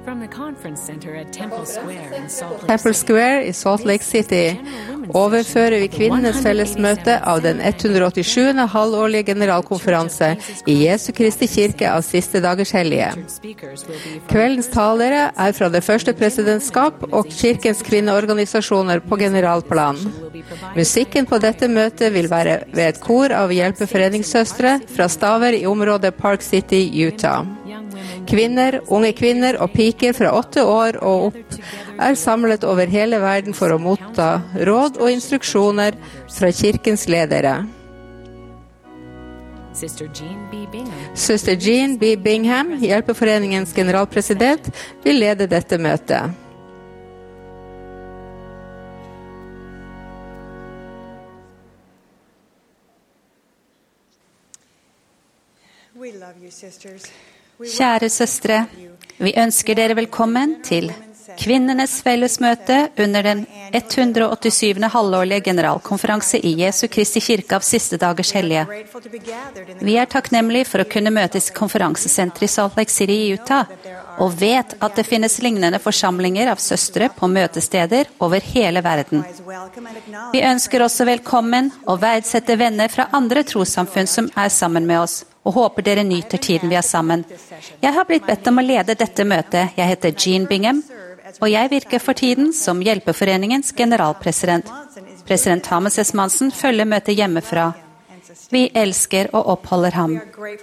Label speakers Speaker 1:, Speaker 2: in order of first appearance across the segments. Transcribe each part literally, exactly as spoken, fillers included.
Speaker 1: Temple Square i Salt Lake City overfører vi kvinnenes fellesmøte av den hundre og åttisjuende halvårlige generalkonferanse i Jesu Kristi kirke av siste dagers hellige. Kveldens talere er fra det første presidentskap og kirkens kvinneorganisasjoner på generalplan. Musikken på dette møtet vil være ved et kor av hjelpeforeningssøstre fra staver i området Park City, Utah. Kvinner, unge kvinner og piker fra åtte år og opp er samlet over hele verden for å motta råd og instruksjoner fra kirkens ledere. Søster Jean B. Bingham, Hjelpeforeningens generalpresident, vil lede dette møtet.
Speaker 2: Kjære søstre, vi ønsker dere velkommen til Kvinnenes fellesmøte under den hundre og åttisyvende halvårlige generalkonferanse i Jesu Kristi kirke av siste dagers hellige. Vi er takknemlige for å kunne møtes i konferansesenteret i Salt Lake City i Utah, og vet at det finnes lignende forsamlinger av søstre på møtesteder over hele verden. Vi ønsker også velkommen og verdsette venner fra andre trossamfunn som er sammen med oss, og håper dere nyter tiden vi er sammen. Jeg har blitt bedt om å lede dette møtet. Jeg heter Jean Bingham, og jeg virker for tiden som Hjelpeforeningens generalpresident. President Thomas S. Monson følger møtet hjemmefra. Vi elsker og oppholder ham.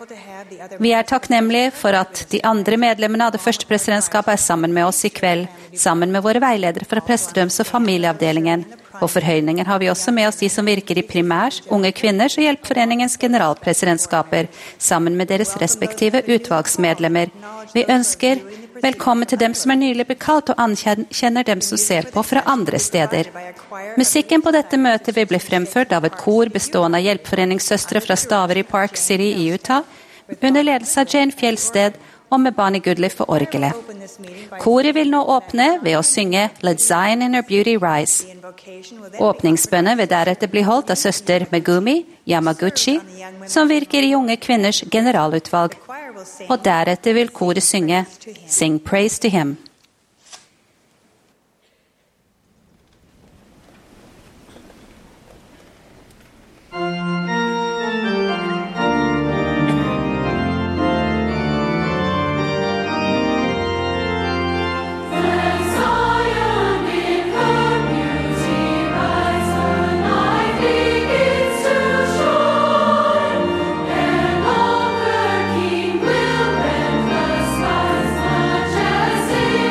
Speaker 2: Vi er takknemlige for at de andre medlemmene av det første presidentskapet er sammen med oss i kveld, sammen med våre veiledere fra prestedøms- og familieavdelingen. På forhøyningen har vi også med oss de som virker i primærs, unge kvinners og Hjelpeforeningens generalpresidentskaper, sammen med deres respektive utvalgsmedlemmer. Vi ønsker velkommen til dem som er nylig bekalt og anerkjenner dem som ser på fra andre steder. Musikken på dette møtet vil bli fremført av et kor bestående av hjelpeforeningssøstre fra staver i Park City i Utah, under ledelse av Jane Fjellsted og med Bonnie Goodley for orgelet. Koret vil nå åpne ved å synge Let Zion in her beauty rise. Åpningsbønnet vil deretter bli holdt av søster Megumi Yamaguchi, som virker i unge kvinners generalutvalg. Og deretter vil koret synge Sing Praise to Him.
Speaker 3: Sing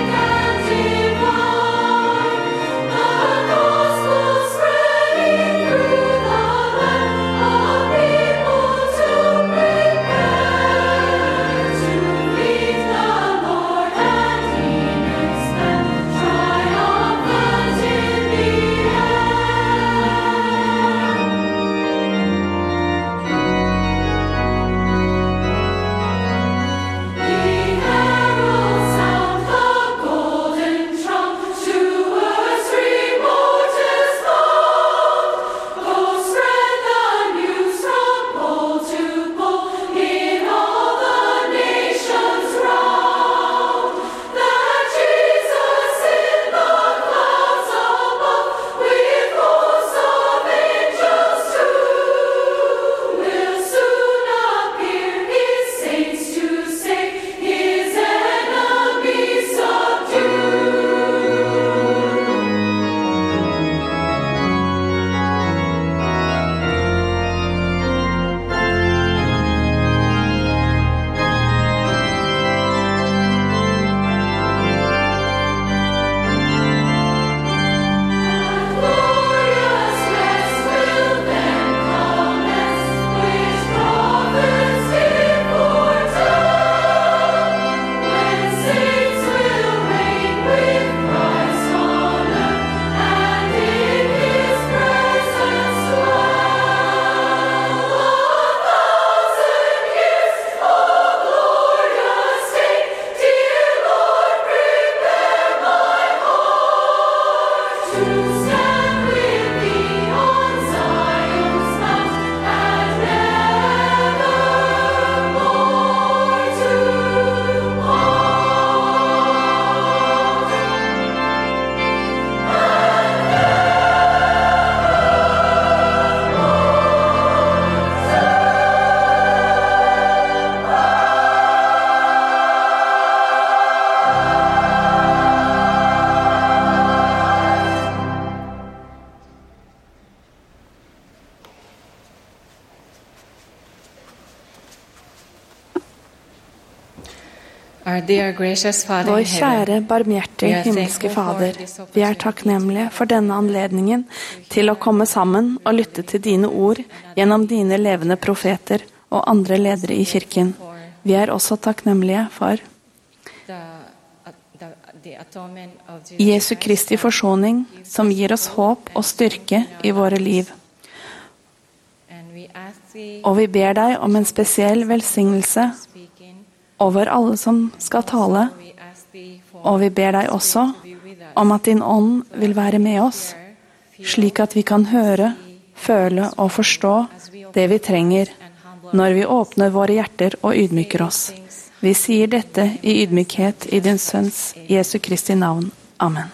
Speaker 3: Vår kjære, barmhjertige himmelske Fader, vi er takknemlige for denne anledningen til å komme sammen og lytte til dine ord gjennom dine levende profeter og andre ledere i kirken. Vi er også takknemlige for Jesu Kristi forsoning, som gir oss håp og styrke i våre liv. Og vi ber deg om en spesiell velsignelse over alle som skal tale, og vi ber deg også om at din ånd vil være med oss, slik at vi kan høre, føle og forstå det vi trenger når vi åpner våre hjerter og ydmyker oss. Vi sier dette i ydmykhet i din Sønns Jesu Kristi navn. Amen.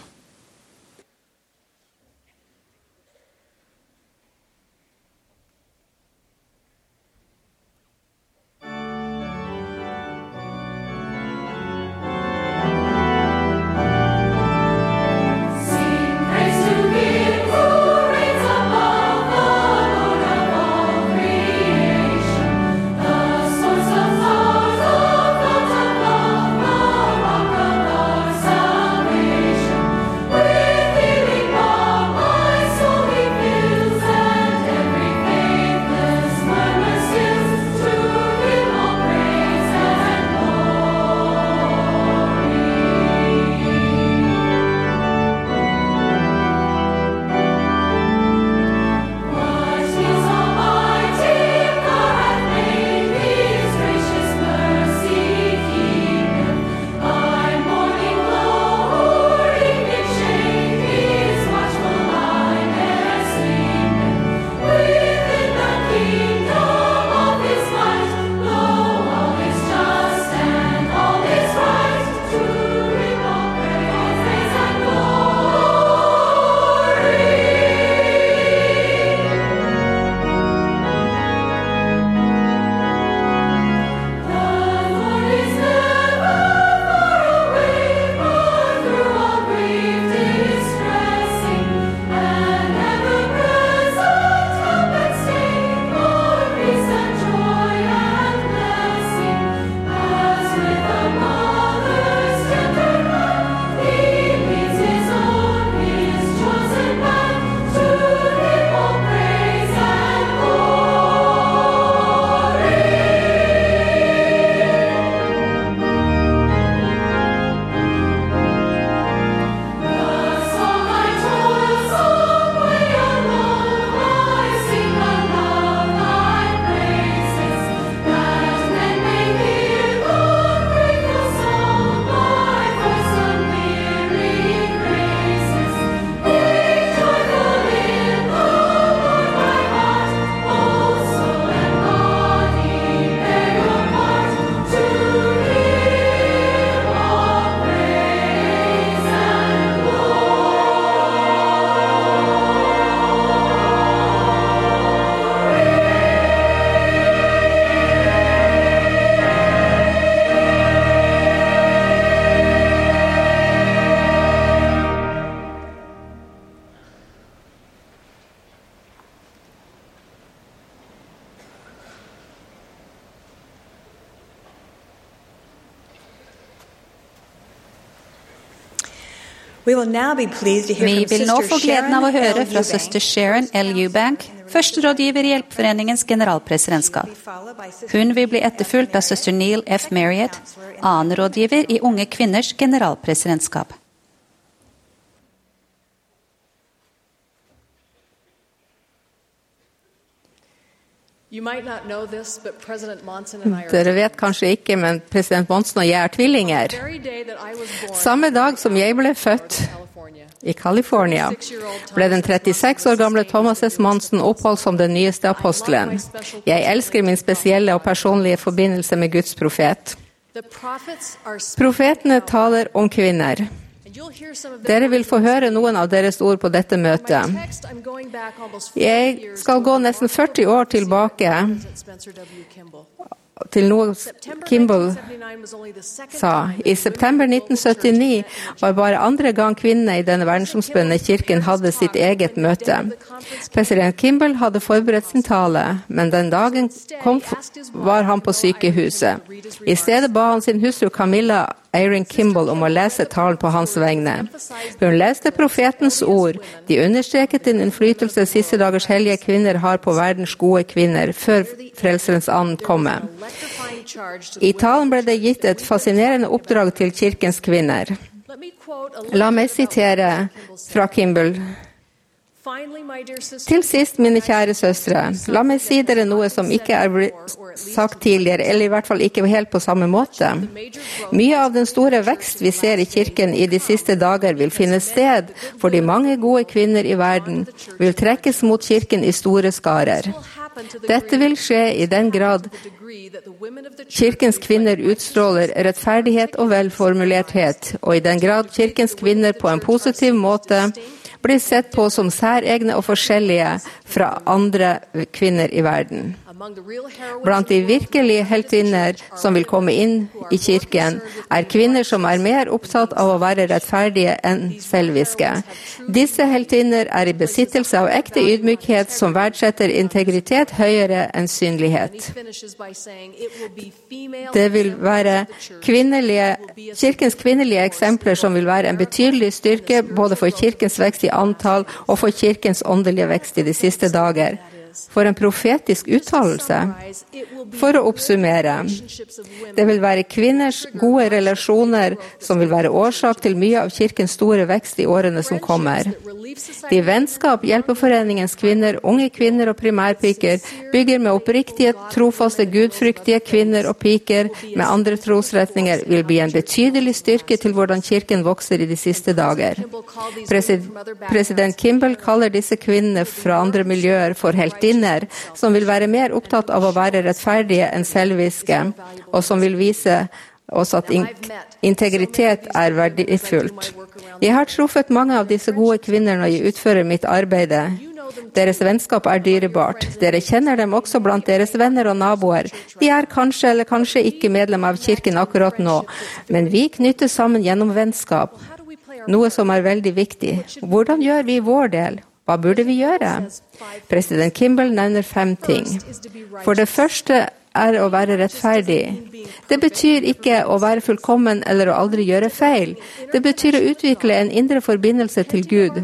Speaker 2: Vi vil nå få gleden av å høre fra søster Sharon L. Eubank, førsterådgiver i Hjelpforeningens generalpresidentskap. Hun vil bli etterfulgt av søster Neil F. Marriott, annen rådgiver i Unge kvinners generalpresidentskap.
Speaker 1: Dere vet kanskje ikke, men president Monson og jeg er tvillinger. Samme dag som jeg ble født i California, ble den trettiseks år gamle Thomas S. Monson oppholdt som den nyeste apostelen. Jeg elsker min spesielle og personlige forbindelse med Guds profet. Profetene taler om kvinner. Dere vil få høre noen av deres ord på dette møtet. Jeg skal gå nesten førti år tilbake til noe Kimball sa. I september nitten syttini var bare andre gang kvinnene i denne verdensomspennende kirken hadde sitt eget møte. President Kimball hadde forberedt sin tale, men den dagen kom, var han på sykehuset. I stedet ba han sin hustru Camilla Erin Kimball om å lese talen på hans vegne. Hun leste profetens ord. De understreket den innflytelse siste dagers hellige kvinner har på verdens gode kvinner, før frelserens ankomme. I talen ble det gitt et fascinerende oppdrag til kirkens kvinner. La meg sitere fra Kimball. Til sist, mine kjære søstre, la meg si dere noe som ikke er sagt tidligere, eller i hvert fall ikke helt på samme måte. Mye av den store vekst vi ser i kirken i de siste dager vil finne sted, fordi mange gode kvinner i verden vil trekkes mot kirken i store skarer. Dette vil skje i den grad kirkens kvinner utstråler rettferdighet og velformulerthet, og i den grad kirkens kvinner på en positiv måte blir sett på som særegne og forskjellige fra andre kvinner i verden. Blant de virkelige heltinner som vil komme inn i kirken, er kvinner som er mer opptatt av å være rettferdige enn selviske. Disse heltinner er i besittelse av ekte ydmykhet som verdsetter integritet høyere enn synlighet. Det vil være kvinnelige, kirkens kvinnelige eksempler som vil være en betydelig styrke både for kirkens vekst i antall og for kirkens åndelige vekst i de siste dager. For en profetisk uttalelse. For å oppsummere, det vil være kvinners gode relasjoner som vil være årsak til mye av kirkens store vekst i årene som kommer. De vennskap, hjelpeforeningens kvinner, unge kvinner og primærpiker bygger med oppriktige, trofaste, gudfryktige kvinner og piker med andre trosretninger vil bli en betydelig styrke til hvordan kirken vokser i de siste dager. President Kimball kaller disse kvinnene fra andre miljøer for heltinner, som vil være mer opptatt av å være rettferdige enn selviske, og som vil vise oss at integritet er verdifullt. Jeg har truffet mange av disse gode kvinner når jeg utfører mitt arbeid. Deres vennskap er dyrebart. Dere kjenner dem også blant deres venner og naboer. De er kanskje eller kanskje ikke medlem av kirken akkurat nå, men vi knyttes sammen gjennom vennskap, noe som er veldig viktig. Hvordan gjør vi vår del? Hva burde vi gjøre? President Kimball nevner fem ting. For det første er å være rettferdig. Det betyr ikke å være fullkommen eller å aldri gjøre feil. Det betyr å utvikle en indre forbindelse til Gud,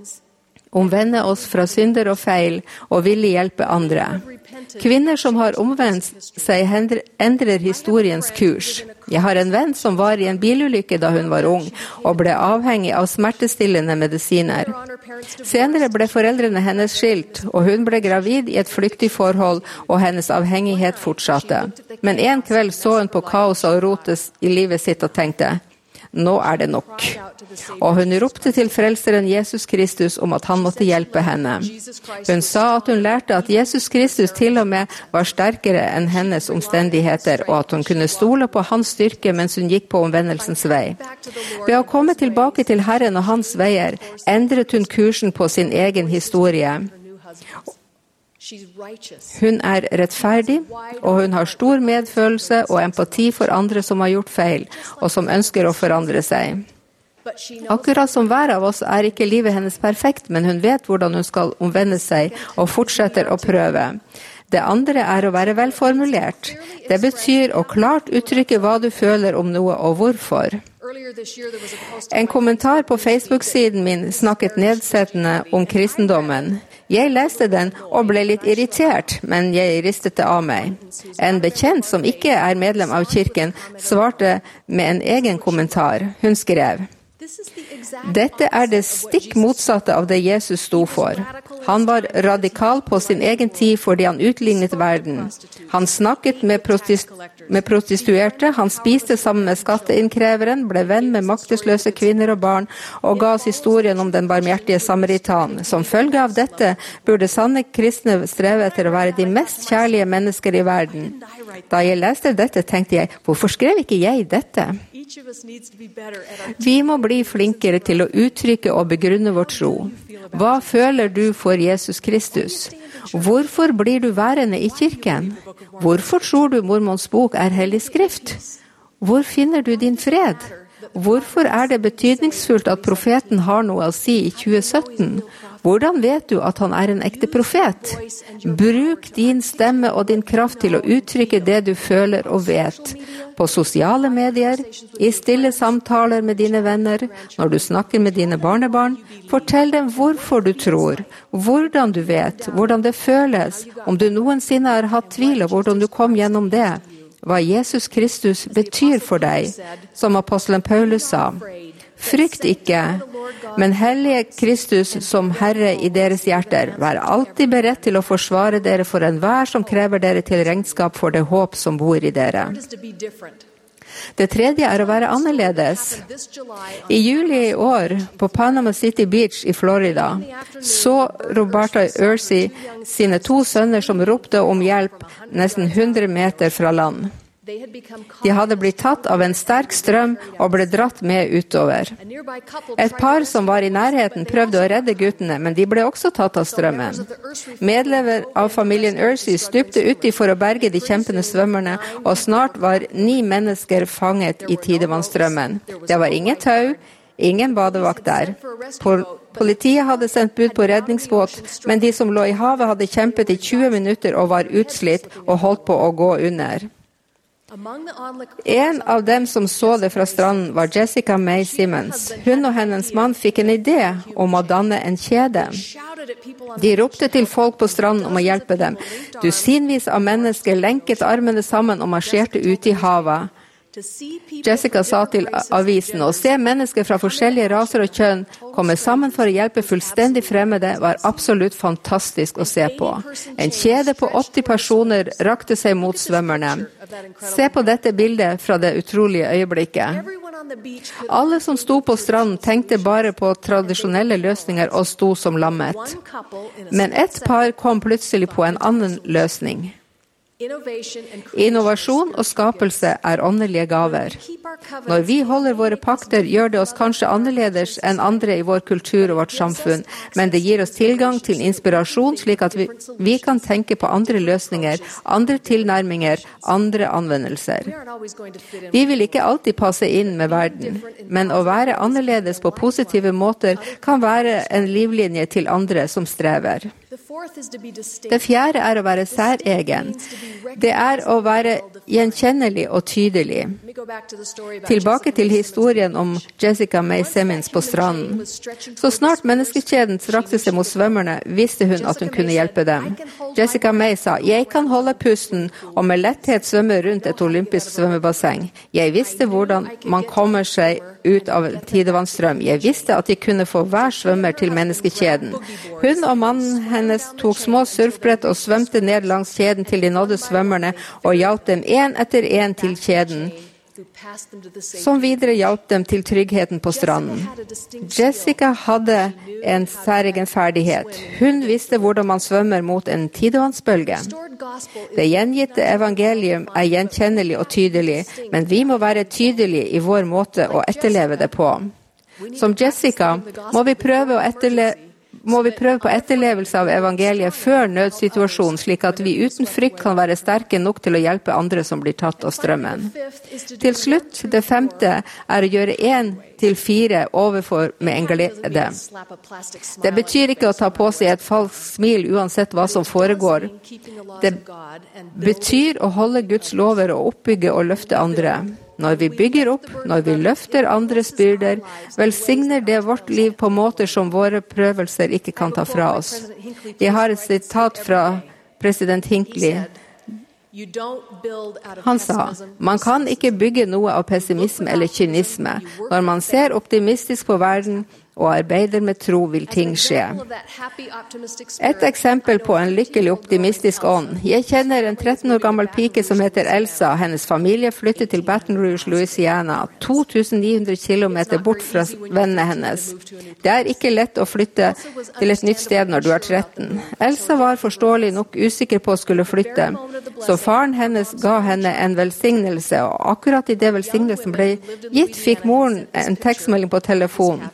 Speaker 1: omvende oss fra synder og feil og ville hjelpe andre. Kvinner som har omvendt seg endrer historiens kurs. Jeg har en venn som var i en bilulykke da hun var ung og ble avhengig av smertestillende medisiner. Senere ble foreldrene hennes skilt, og hun ble gravid i et flyktig forhold, og hennes avhengighet fortsatte. Men en kveld så hun på kaos og rotes i livet sitt og tenkte, nå er det nok. Og hun ropte til frelseren Jesus Kristus om at han måtte hjelpe henne. Hun sa at hun lærte at Jesus Kristus til og med var sterkere enn hennes omstendigheter, og at hun kunne stole på hans styrke mens hun gikk på omvendelsens vei. Ved å komme tilbake til Herren og hans veier, endret hun kursen på sin egen historie. Hun er rettferdig, og hun har stor medfølelse og empati for andre som har gjort feil, og som ønsker å forandre seg. Akkurat som hver av oss er ikke livet hennes perfekt, men hun vet hvordan hun skal omvende seg og fortsetter å prøve. Det andre er å være velformulert. Det betyr å klart uttrykke hva du føler om noe og hvorfor. En kommentar på Facebook-siden min snakket nedsettende om kristendommen. Jeg leste den og ble litt irritert, men jeg ristet det av meg. En bekjent som ikke er medlem av kirken svarte med en egen kommentar. Hun skrev, dette er det stikk motsatte av det Jesus sto for. Han var radikal på sin egen tid fordi han utlignet verden. Han snakket med, prostis- med prostituerte, han spiste sammen med skatteinnkreveren, ble venn med maktesløse kvinner og barn, og ga oss historien om den barmhjertige samaritan. Som følge av dette burde sanne kristne streve etter å være de mest kjærlige mennesker i verden. Da jeg leste dette, tenkte jeg, hvorfor skrev ikke jeg dette? Vi må bli flinkere til å uttrykke og begrunne vår tro. Hva føler du for Jesus Kristus? Hvorfor blir du værende i kirken? Hvorfor tror du Mormons bok er hellig skrift? Hvor finner du din fred? Hvorfor er det betydningsfullt at profeten har noe å si i tjue sytten? Hvordan vet du at han er en ekte profet? Bruk din stemme og din kraft til å uttrykke det du føler og vet. På sosiale medier, i stille samtaler med dine venner, når du snakker med dine barnebarn, fortell dem hvorfor du tror, hvordan du vet, hvordan det føles, om du noensinne har hatt tvil og hvordan du kom gjennom det. Hva Jesus Kristus betyr for deg, som apostelen Paulus sa. Frykt ikke, men hellige Kristus som Herre i deres hjerter. Vær alltid beredt til å forsvare dere for enhver som krever dere til regnskap for det håp som bor i dere. Det tredje er å være annerledes. I juli i år, på Panama City Beach i Florida, så Roberta Ursi sine to sønner som ropte om hjelp nesten hundre meter fra land. De hadde blitt tatt av en sterk strøm og ble dratt med utover. Et par som var i nærheten prøvde å redde guttene, men de ble også tatt av strømmen. Medlemmer av familien Ursi stupte uti for å berge de kjempende svømmerne, og snart var ni mennesker fanget i tidevannsstrømmen. Det var ingen tau, ingen badevakt der. Politiet hadde sendt bud på redningsbåt, men de som lå i havet hadde kjempet i tjue minutter og var utslitt og holdt på å gå under. En av dem som så det fra stranden var Jessica May Simmons. Hun og hennes mann fikk en idé om å danne en kjede. De ropte til folk på stranden om å hjelpe dem. Dusinvis av mennesker lenket armene sammen og marsjerte ut i havet. Jessica sa til avisen, å se mennesker fra forskjellige raser og kjønn komme sammen for å hjelpe fullstendig fremmede var absolutt fantastisk å se på. En kjede på åtti personer rakte seg mot svømmerne. Se på dette bildet fra det utrolige øyeblikket. Alle som sto på stranden tenkte bare på tradisjonelle løsninger og sto som lammet. Men et par kom plutselig på en annen løsning. Innovasjon og skapelse er åndelige gaver. Når vi holder våre pakter, gjør det oss kanskje annerledes enn andre i vår kultur og vårt samfunn, men det gir oss tilgang til inspirasjon slik at vi, vi kan tenke på andre løsninger, andre tilnærminger, andre anvendelser. Vi vil ikke alltid passe inn med verden, men å være annerledes på positive måter kan være en livlinje til andre som strever. Det fjerde er å være særegen. Det er å være gjenkjennelig og tydelig. Tilbake til historien om Jessica May Simmons på stranden. Så snart menneskekjeden strakte seg mot svømmerne, visste hun at hun kunne hjelpe dem. Jessica May sa, jeg kan holde pusten og med letthet svømme rundt et olympisk svømmebasseng. Jeg visste hvordan man kommer seg ut av tidevannsstrøm. Jeg visste at de kunne få hver svømmer til menneskekjeden. Hun og mannen hennes tok små surfbrett og svømte ned langs kjeden til de nådde svømmerne og hjalp dem en etter en til kjeden, som videre hjalp dem til tryggheten på stranden. Jessica hadde en særegen ferdighet. Hun visste hvordan man svømmer mot en tidevannsbølge. Det gjengitte evangelium er gjenkjennelig og tydelig, men vi må være tydelige i vår måte å etterleve det på. Som Jessica må vi prøve å etterleve må vi prøve på etterlevelse av evangeliet før nødsituasjonen, slik at vi uten frykt kan være sterke nok til å hjelpe andre som blir tatt av strømmen. Til slutt, det femte, er å gjøre en til fire overfor med en glede. Det betyr ikke å ta på seg et falskt smil uansett hva som foregår. Det betyr å holde Guds lover og oppbygge og løfte andre. Når vi bygger opp, når vi løfter andres byrder, velsigner det vårt liv på måter som våre prøvelser ikke kan ta fra oss. Jeg har et sitat fra president Hinckley. Han sa, man kan ikke bygge noe av pessimisme eller kynisme. Når man ser optimistisk på verden og arbeider med tro, vil ting skje. Et eksempel på en lykkelig optimistisk ånd. Jeg kjenner en tretten år gammel pike som heter Elsa. Hennes familie flyttet til Baton Rouge, Louisiana, to tusen ni hundre kilometer bort fra vennene hennes. Det er ikke lett å flytte til et nytt sted når du er tretten. Elsa var forståelig nok usikker på å skulle flytte, så faren hennes ga henne en velsignelse, og akkurat i det velsignelsen ble gitt, fikk moren en tekstmelding på telefon. De unge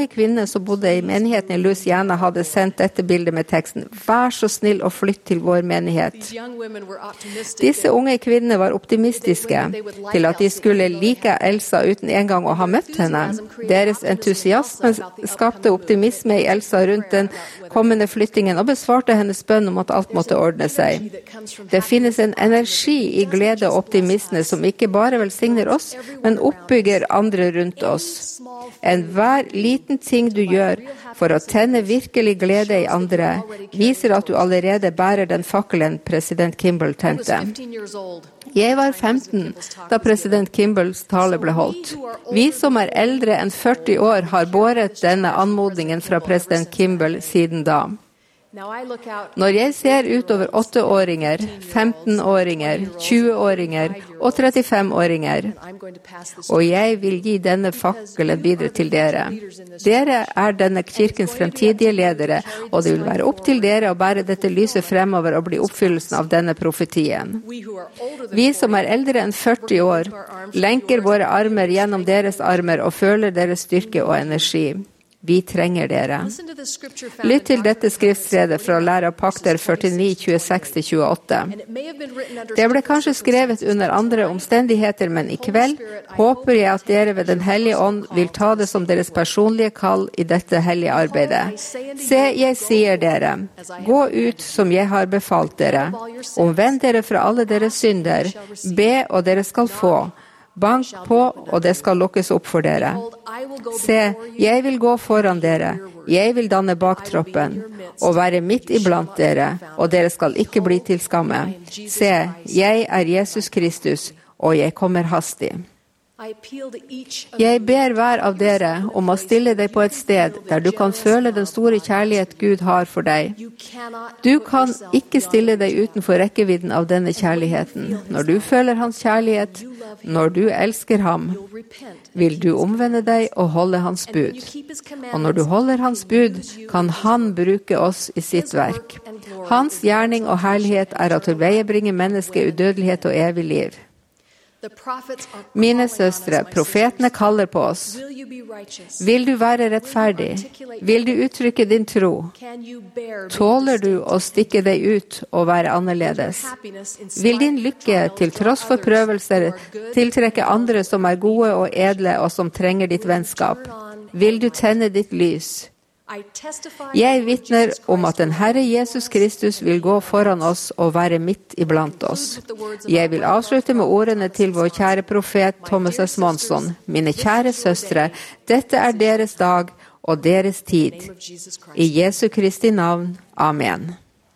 Speaker 1: unge kvinner som bodde i menigheten i Louisiana hadde sendt dette bildet med teksten «Vær så snill å flytte til vår menighet». Disse unge kvinnene var optimistiske til at de skulle like Elsa uten en gang å ha møtt henne. Deres entusiasme skapte optimisme i Elsa rundt den kommende flyttingen og besvarte hennes bønn om at alt måtte ordne seg. Det finnes en energi i glede og optimisme som ikke bare velsigner oss, men oppbygger andre rundt oss. En hver liten ting du gjør for å tenne virkelig glede i andre, viser at du allerede bærer den fakkelen president Kimball tente. Jeg var femten da president Kimballs tale ble holdt. Vi som er eldre enn førti år har båret denne anmodningen fra president Kimball siden da. Når jeg ser utover åtteåringer, femtenåringer, tjueåringer og trettifemåringer, og jeg vil gi denne fakkelen videre til dere. Dere er denne kirkens fremtidige ledere, og det vil være opp til dere å bære dette lyset fremover og bli oppfyllelsen av denne profetien. Vi som er eldre enn førti år, lenker våre armer gjennom deres armer og føler deres styrke og energi. Vi trenger dere. Lytt til dette skriftstedet fra Lære og Pakter førtini, tjueseks til tjueåtte. Det ble kanskje skrevet under andre omstendigheter, men i kveld håper jeg at dere ved Den hellige ånd vil ta det som deres personlige kall i dette hellige arbeidet. Se, jeg sier dere, gå ut som jeg har befalt dere. Omvend dere fra alle deres synder. Be, og dere skal få. Bank på, og det skal lukkes opp for dere. Se, jeg vil gå foran dere. Jeg vil danne baktroppen, og være midt iblant dere, og dere skal ikke bli til skamme. Se, jeg er Jesus Kristus, og jeg kommer hastig. Jeg ber hver av dere om å stille deg på et sted der du kan føle den store kjærlighet Gud har for deg. Du kan ikke stille deg utenfor rekkevidden av denne kjærligheten. Når du føler hans kjærlighet, når du elsker ham, vil du omvende deg og holde hans bud. Og når du holder hans bud, kan han bruke oss i sitt verk. Hans gjerning og herlighet er å tilveiebringe mennesket udødelighet og evig liv. Mine søstre, profetene kaller på oss. Vil du være rettferdig? Vil du uttrykke din tro? Tåler du å stikke deg ut og være annerledes? Vil din lykke, til tross for prøvelser, tiltrekke andre som er gode og edle og som trenger ditt vennskap? Vil du tenne ditt lys? Jeg vitner om at den Herre Jesus Kristus vil gå foran oss og være midt iblant oss. Jeg vil avslutte med ordene til vår kjære profet Thomas S. Monson. Mine kjære søstre, dette er deres dag og deres tid. I Jesu Kristi navn. Amen.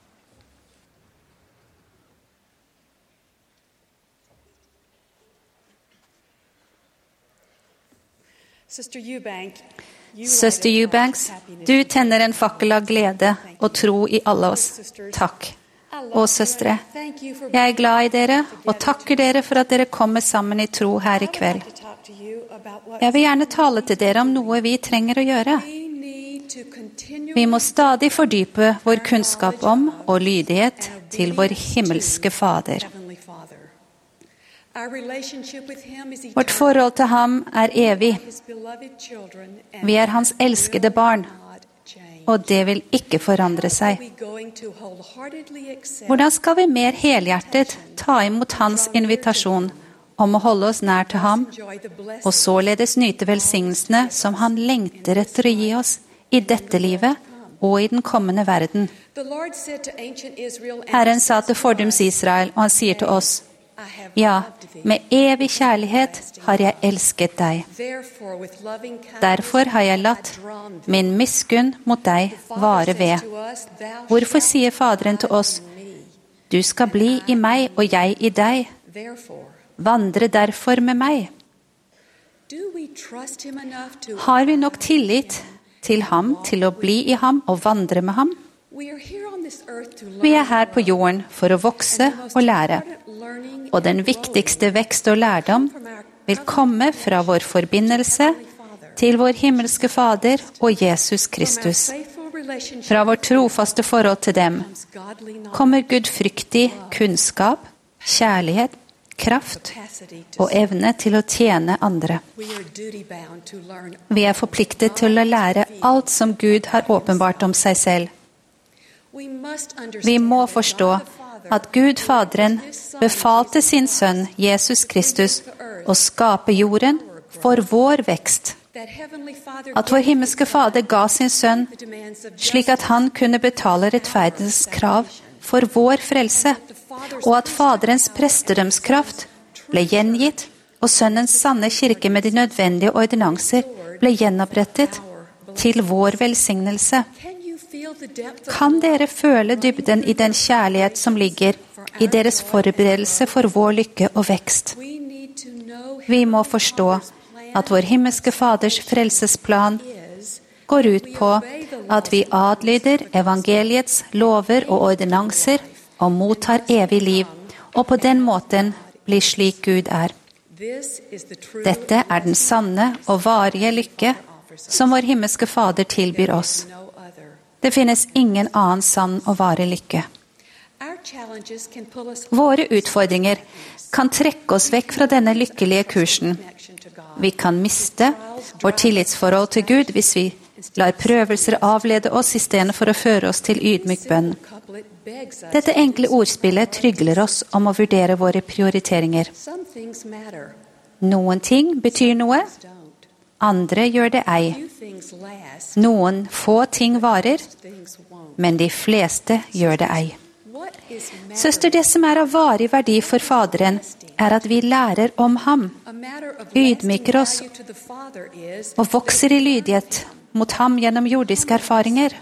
Speaker 4: Søster Eubank,
Speaker 2: Søster Eubanks, du tenner en fakkel av glede og tro i alle oss. Takk. Og søstre, jeg er glad i dere og takker dere for at dere kommer sammen i tro her i kveld. Jeg vil gjerne tale til dere om noe vi trenger å gjøre. Vi må stadig fordype vår kunnskap om og lydighet til vår himmelske Fader. Vårt forhold til ham er evig. Vi er hans elskede barn, og det vil ikke forandre seg. Hvordan skal vi mer helhjertet ta imot hans invitasjon om å holde oss nær til ham, og således nyte velsignelsene som han lengter etter å gi oss i dette livet og i den kommende verden? Herren sa til fordums Israel, og han sier til oss, ja, med evig kjærlighet har jeg elsket deg. Derfor har jeg latt min miskunn mot deg vare ved. Hvorfor sier Faderen til oss, du skal bli i meg og jeg i deg. Vandre derfor med meg. Har vi nok tillit til ham til å bli i ham og vandre med ham? Vi er her på jorden for å vokse og lære. Og den viktigste vekst og lærdom vil komme fra vår forbindelse til vår himmelske Fader og Jesus Kristus. Fra vår trofaste forhold til dem kommer gudfryktig kunnskap, kjærlighet, kraft og evne til å tjene andre. Vi er forpliktet til å lære alt som Gud har åpenbart om seg selv. Vi må forstå at Gud Faderen befalte sin sønn Jesus Kristus å skape jorden for vår vekst. At vår himmelske Fader ga sin sønn slik at han kunne betale rettferdighetens krav for vår frelse, og at Faderens prestedømskraft ble gjengitt, og sønnens sanne kirke med de nødvendige ordinanser ble gjenopprettet til vår velsignelse. Kan dere føle dybden i den kjærlighet som ligger i deres forberedelse for vår lykke og vekst? Vi må forstå at vår himmelske Faders frelsesplan går ut på at vi adlyder evangeliets lover og ordinanser og mottar evig liv, og på den måten blir slik Gud er. Dette er den sanne og varige lykke som vår himmelske Fader tilbyr oss. Det finnes ingen annen sann og varig lykke. Våre utfordringer kan trekke oss vekk fra denne lykkelige kursen. Vi kan miste vårt tillitsforhold til Gud hvis vi lar prøvelser avlede oss i stedet for å føre oss til ydmyk bønn. Dette enkle ordspillet trygler oss om å vurdere våre prioriteringer. Noen ting betyr noe, andre gjør det ei. Noen få ting varer, men de fleste gjør det ei. Søster, det som er av varig verdi for Faderen, er at vi lærer om ham, ydmyker oss og vokser i lydighet mot ham gjennom jordiske erfaringer.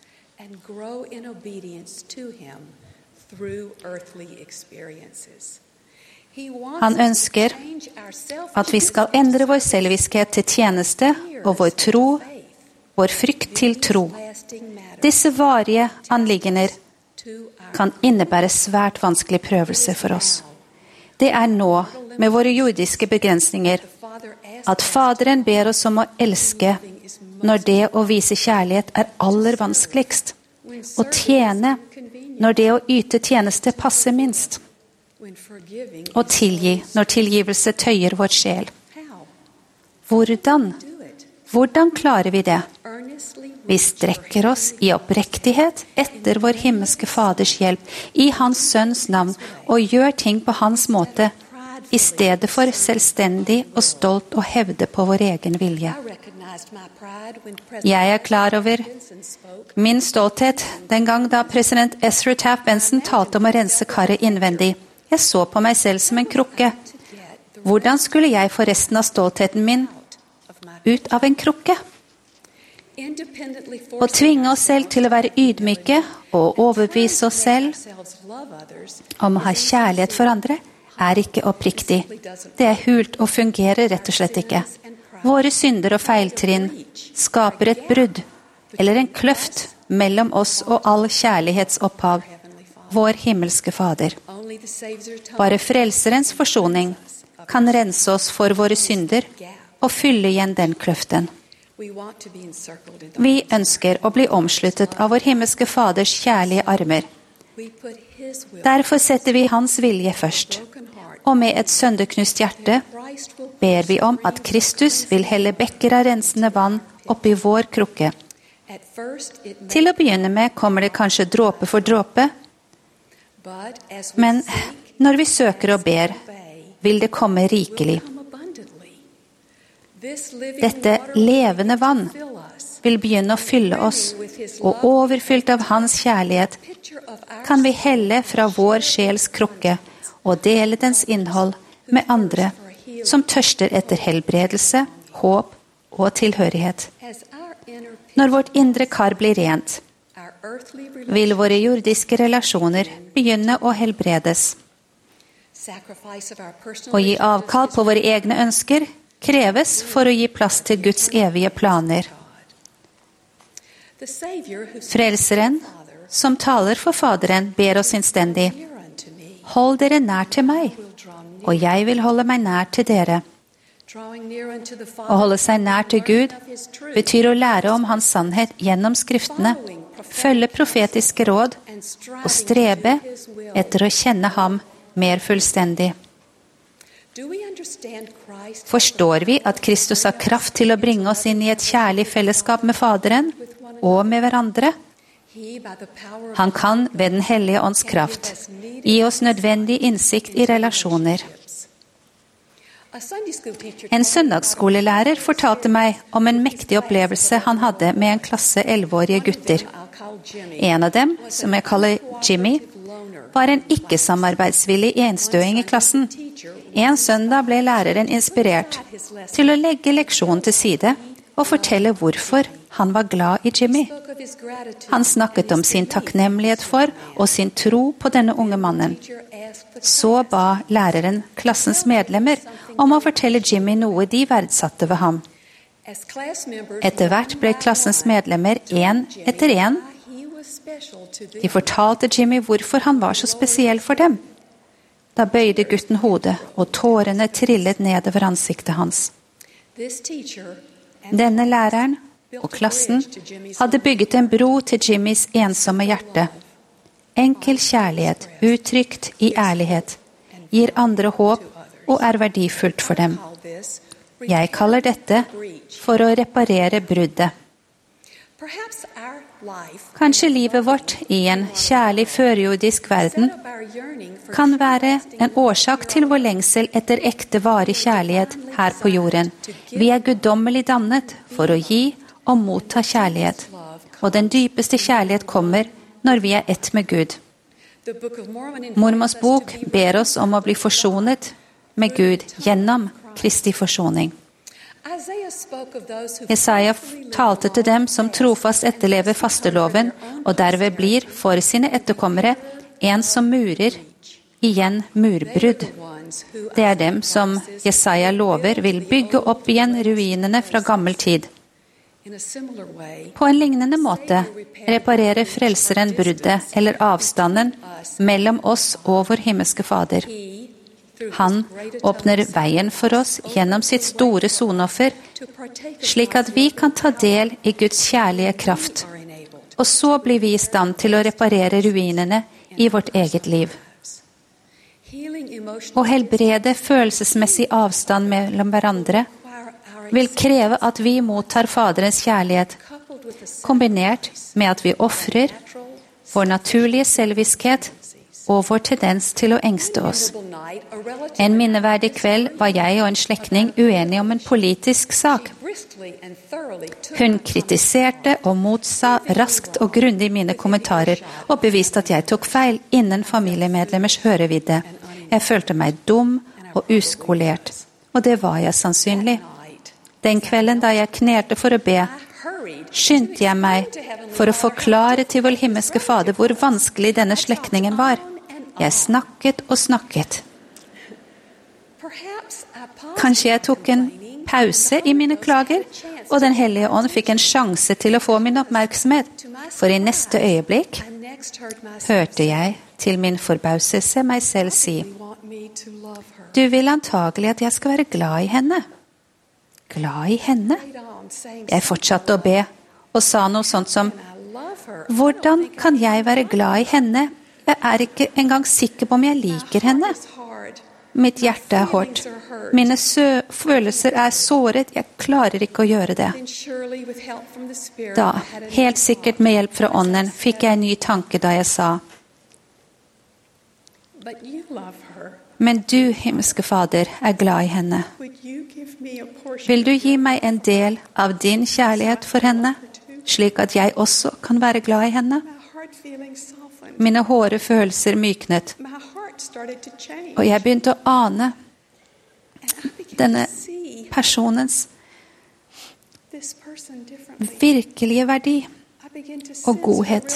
Speaker 2: Han ønsker at vi skal endre vår selviskhet til tjeneste og vår tro, vår frykt til tro. Disse varige anliggender kan innebære svært vanskelige prøvelser for oss. Det er nå, med våre jordiske begrensninger, at Faderen ber oss om å elske når det å vise kjærlighet er aller vanskeligst, og tjene når det å yte tjeneste passer minst, og tilgi når tilgivelse tøyer vår sjel. Hvordan? Hvordan klarer vi det? Vi strekker oss i oppriktighet etter vår himmelske Faders hjelp i Hans Sønns navn og gjør ting på Hans måte, i stedet for selvstendig og stolt å hevde på vår egen vilje. Jeg er klar over min stolthet den gang da president Ezra Taft Benson talte om å rense karet innvendig. Jeg så på meg selv som en krukke. Hvordan skulle jeg få resten av stoltheten min ut av en krukke? Å tvinge oss selv til å være ydmyke og overbevise oss selv om å ha kjærlighet for andre er ikke oppriktig. Det er hult og fungerer rett og slett ikke. Våre synder og feiltrinn skaper et brudd eller en kløft mellom oss og all kjærlighetsopphav, vår himmelske Fader. Bare frelserens forsoning kan rense oss for våre synder og fylle igjen den kløften. Vi ønsker å bli omsluttet av vår himmelske Faders kjærlige armer. Derfor setter vi hans vilje først, og med et sønderknust hjerte ber vi om at Kristus vil helle bekker av rensende vann oppi vår krukke. Til å begynne med kommer det kanskje dråpe for dråpe, men når vi søker og ber, vil det komme rikelig. Dette levende vann vil begynne å fylle oss, og overfylt av hans kjærlighet kan vi helle fra vår sjels krukke og dele dens innhold med andre som tørster etter helbredelse, håp og tilhørighet. Når vårt indre kar blir rent, vil våre jordiske relasjoner begynne å helbredes. Å gi avkall på våre egne ønsker kreves for å gi plass til Guds evige planer. Frelseren, som taler for Faderen, ber oss innstendig: Hold dere nær til meg, og jeg vil holde meg nær til dere. Å holde seg nær til Gud betyr å lære om hans sannhet gjennom skriftene, følge profetiske råd og strebe etter å kjenne ham mer fullstendig. Forstår vi at Kristus har kraft til å bringe oss inn i et kjærlig fellesskap med Faderen og med hverandre? Han kan ved Den hellige ånds kraft gi oss nødvendig innsikt i relasjoner. En søndagsskolelærer fortalte meg om en mektig opplevelse han hadde med en klasse elleveårige gutter. En av dem, som jeg kaller Jimmy, var en ikke-samarbeidsvillig enstøing i klassen. En søndag ble læreren inspirert til å legge leksjonen til side og fortelle hvorfor han var glad i Jimmy. Han snakket om sin takknemlighet for og sin tro på denne unge mannen. Så ba læreren klassens medlemmer om å fortelle Jimmy noe de verdsatte ved ham. Etter hvert ble klassens medlemmer en etter en. De fortalte Jimmy hvorfor han var så spesiell for dem. Da bøyde gutten hodet, og tårene trillet nedover ansiktet hans. Denne læreren og klassen hadde bygget en bro til Jimmys ensomme hjerte. Enkel kjærlighet, uttrykt i ærlighet, gir andre håp og er verdifullt for dem. Jeg kaller dette for å reparere bruddet. Kanskje livet vårt i en kjærlig førjordisk verden kan være en årsak til vår lengsel etter ekte varig kjærlighet her på jorden. Vi er guddommelig dannet for å gi og motta kjærlighet, og den dypeste kjærlighet kommer når vi er ett med Gud. Mormons bok ber oss om å bli forsonet med Gud gjennom Kristi forsoning. Jesaja talte til dem som trofast etterlever fasteloven, og derved blir for sine etterkommere en som murer igjen murbrudd. Det er dem som Jesaja lover vil bygge opp igjen ruinene fra gammel tid. På en lignende måte reparerer frelseren bruddet eller avstanden mellom oss og vår himmelske Fader. Han åpner veien for oss gjennom sitt store sonoffer, slik at vi kan ta del i Guds kjærlige kraft. Og så blir vi i stand til å reparere ruinene i vårt eget liv. Å helbrede følelsesmessig avstand mellom hverandre vil kreve at vi mottar Faderens kjærlighet, kombinert med at vi offrer vår naturlige selviskhet og vår tendens til å engste oss. En minneverdig kveld var jeg og en slektning uenige om en politisk sak. Hun kritiserte og motsa raskt og grundig mine kommentarer og beviste at jeg tok feil innen familiemedlemmers hørevidde. Jeg følte meg dum og uskolert, og det var jeg sannsynlig. Den kvelden da jeg knerte for å be, skyndte jeg meg for å forklare til vår himmelske Fader hvor vanskelig denne slektningen var. Jeg snakket og snakket. Kanskje jeg tok en pause i mine klager, og Den hellige ånd fikk en sjanse til å få min oppmerksomhet, for i neste øyeblikk hørte jeg til min forbauselse meg selv si, «Du vil antagelig at jeg skal være glad i henne.» Glad i henne? Jeg fortsatte å be, og sa noe sånt som, «Hvordan kan jeg være glad i henne? Jeg er ikke engang sikker på om jeg liker henne. Mitt hjerte er hårdt. Mine følelser er såret. Jeg klarer ikke å gjøre det.» Da, helt sikkert med hjelp fra ånden, fikk jeg en ny tanke da jeg sa, «Men du, himmelske Fader, er glad i henne. Vil du gi meg en del av din kjærlighet for henne, slik at jeg også kan være glad i henne?» Mine hårde følelser myknet, og jeg begynte å ane denne personens virkelige verdi og godhet.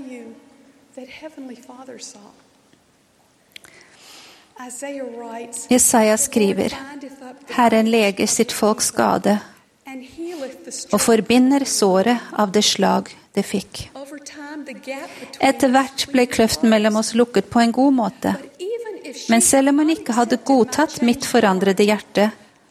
Speaker 2: Jesaja skriver, «Herren leger sitt folks skade og forbinder såret av det slag det fikk.» Etter hvert ble kløften mellom oss lukket på en god måte. Men selv om hun ikke hadde godtatt mitt forandrede hjerte,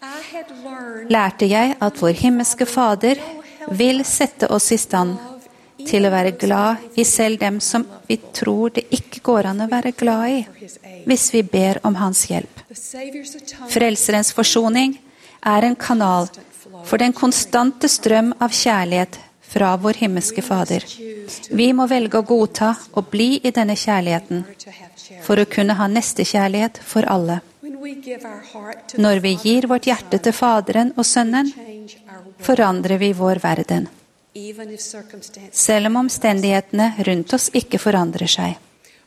Speaker 2: lærte jeg at vår himmelske Fader vil sette oss i stand til å være glad i selv dem som vi tror det ikke går an å være glad i, hvis vi ber om hans hjelp. Frelserens forsoning er en kanal for den konstante strøm av kjærlighet fra vår himmelske Fader. Vi må velge å godta og bli i denne kjærligheten for å kunne ha nestekjærlighet for alle. Når vi gir vårt hjerte til Faderen og Sønnen, forandrer vi vår verden. Selv om omstendighetene rundt oss ikke forandrer seg.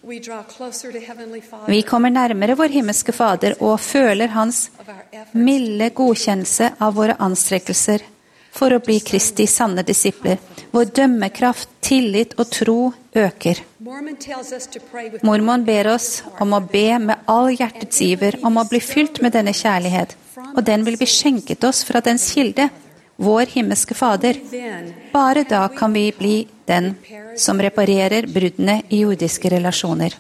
Speaker 2: Vi kommer nærmere vår himmelske Fader og føler hans milde godkjennelse av våre anstrekkelser for å bli Kristi sanne disipler. Vår dømmekraft, tillit og tro øker. Mormon ber oss om å be med all hjertets iver om å bli fylt med denne kjærlighet, og den vil bli skjenket oss fra dens kilde, vår himmelske Fader. Bare da kan vi bli den som reparerer bruddene i jordiske relasjoner.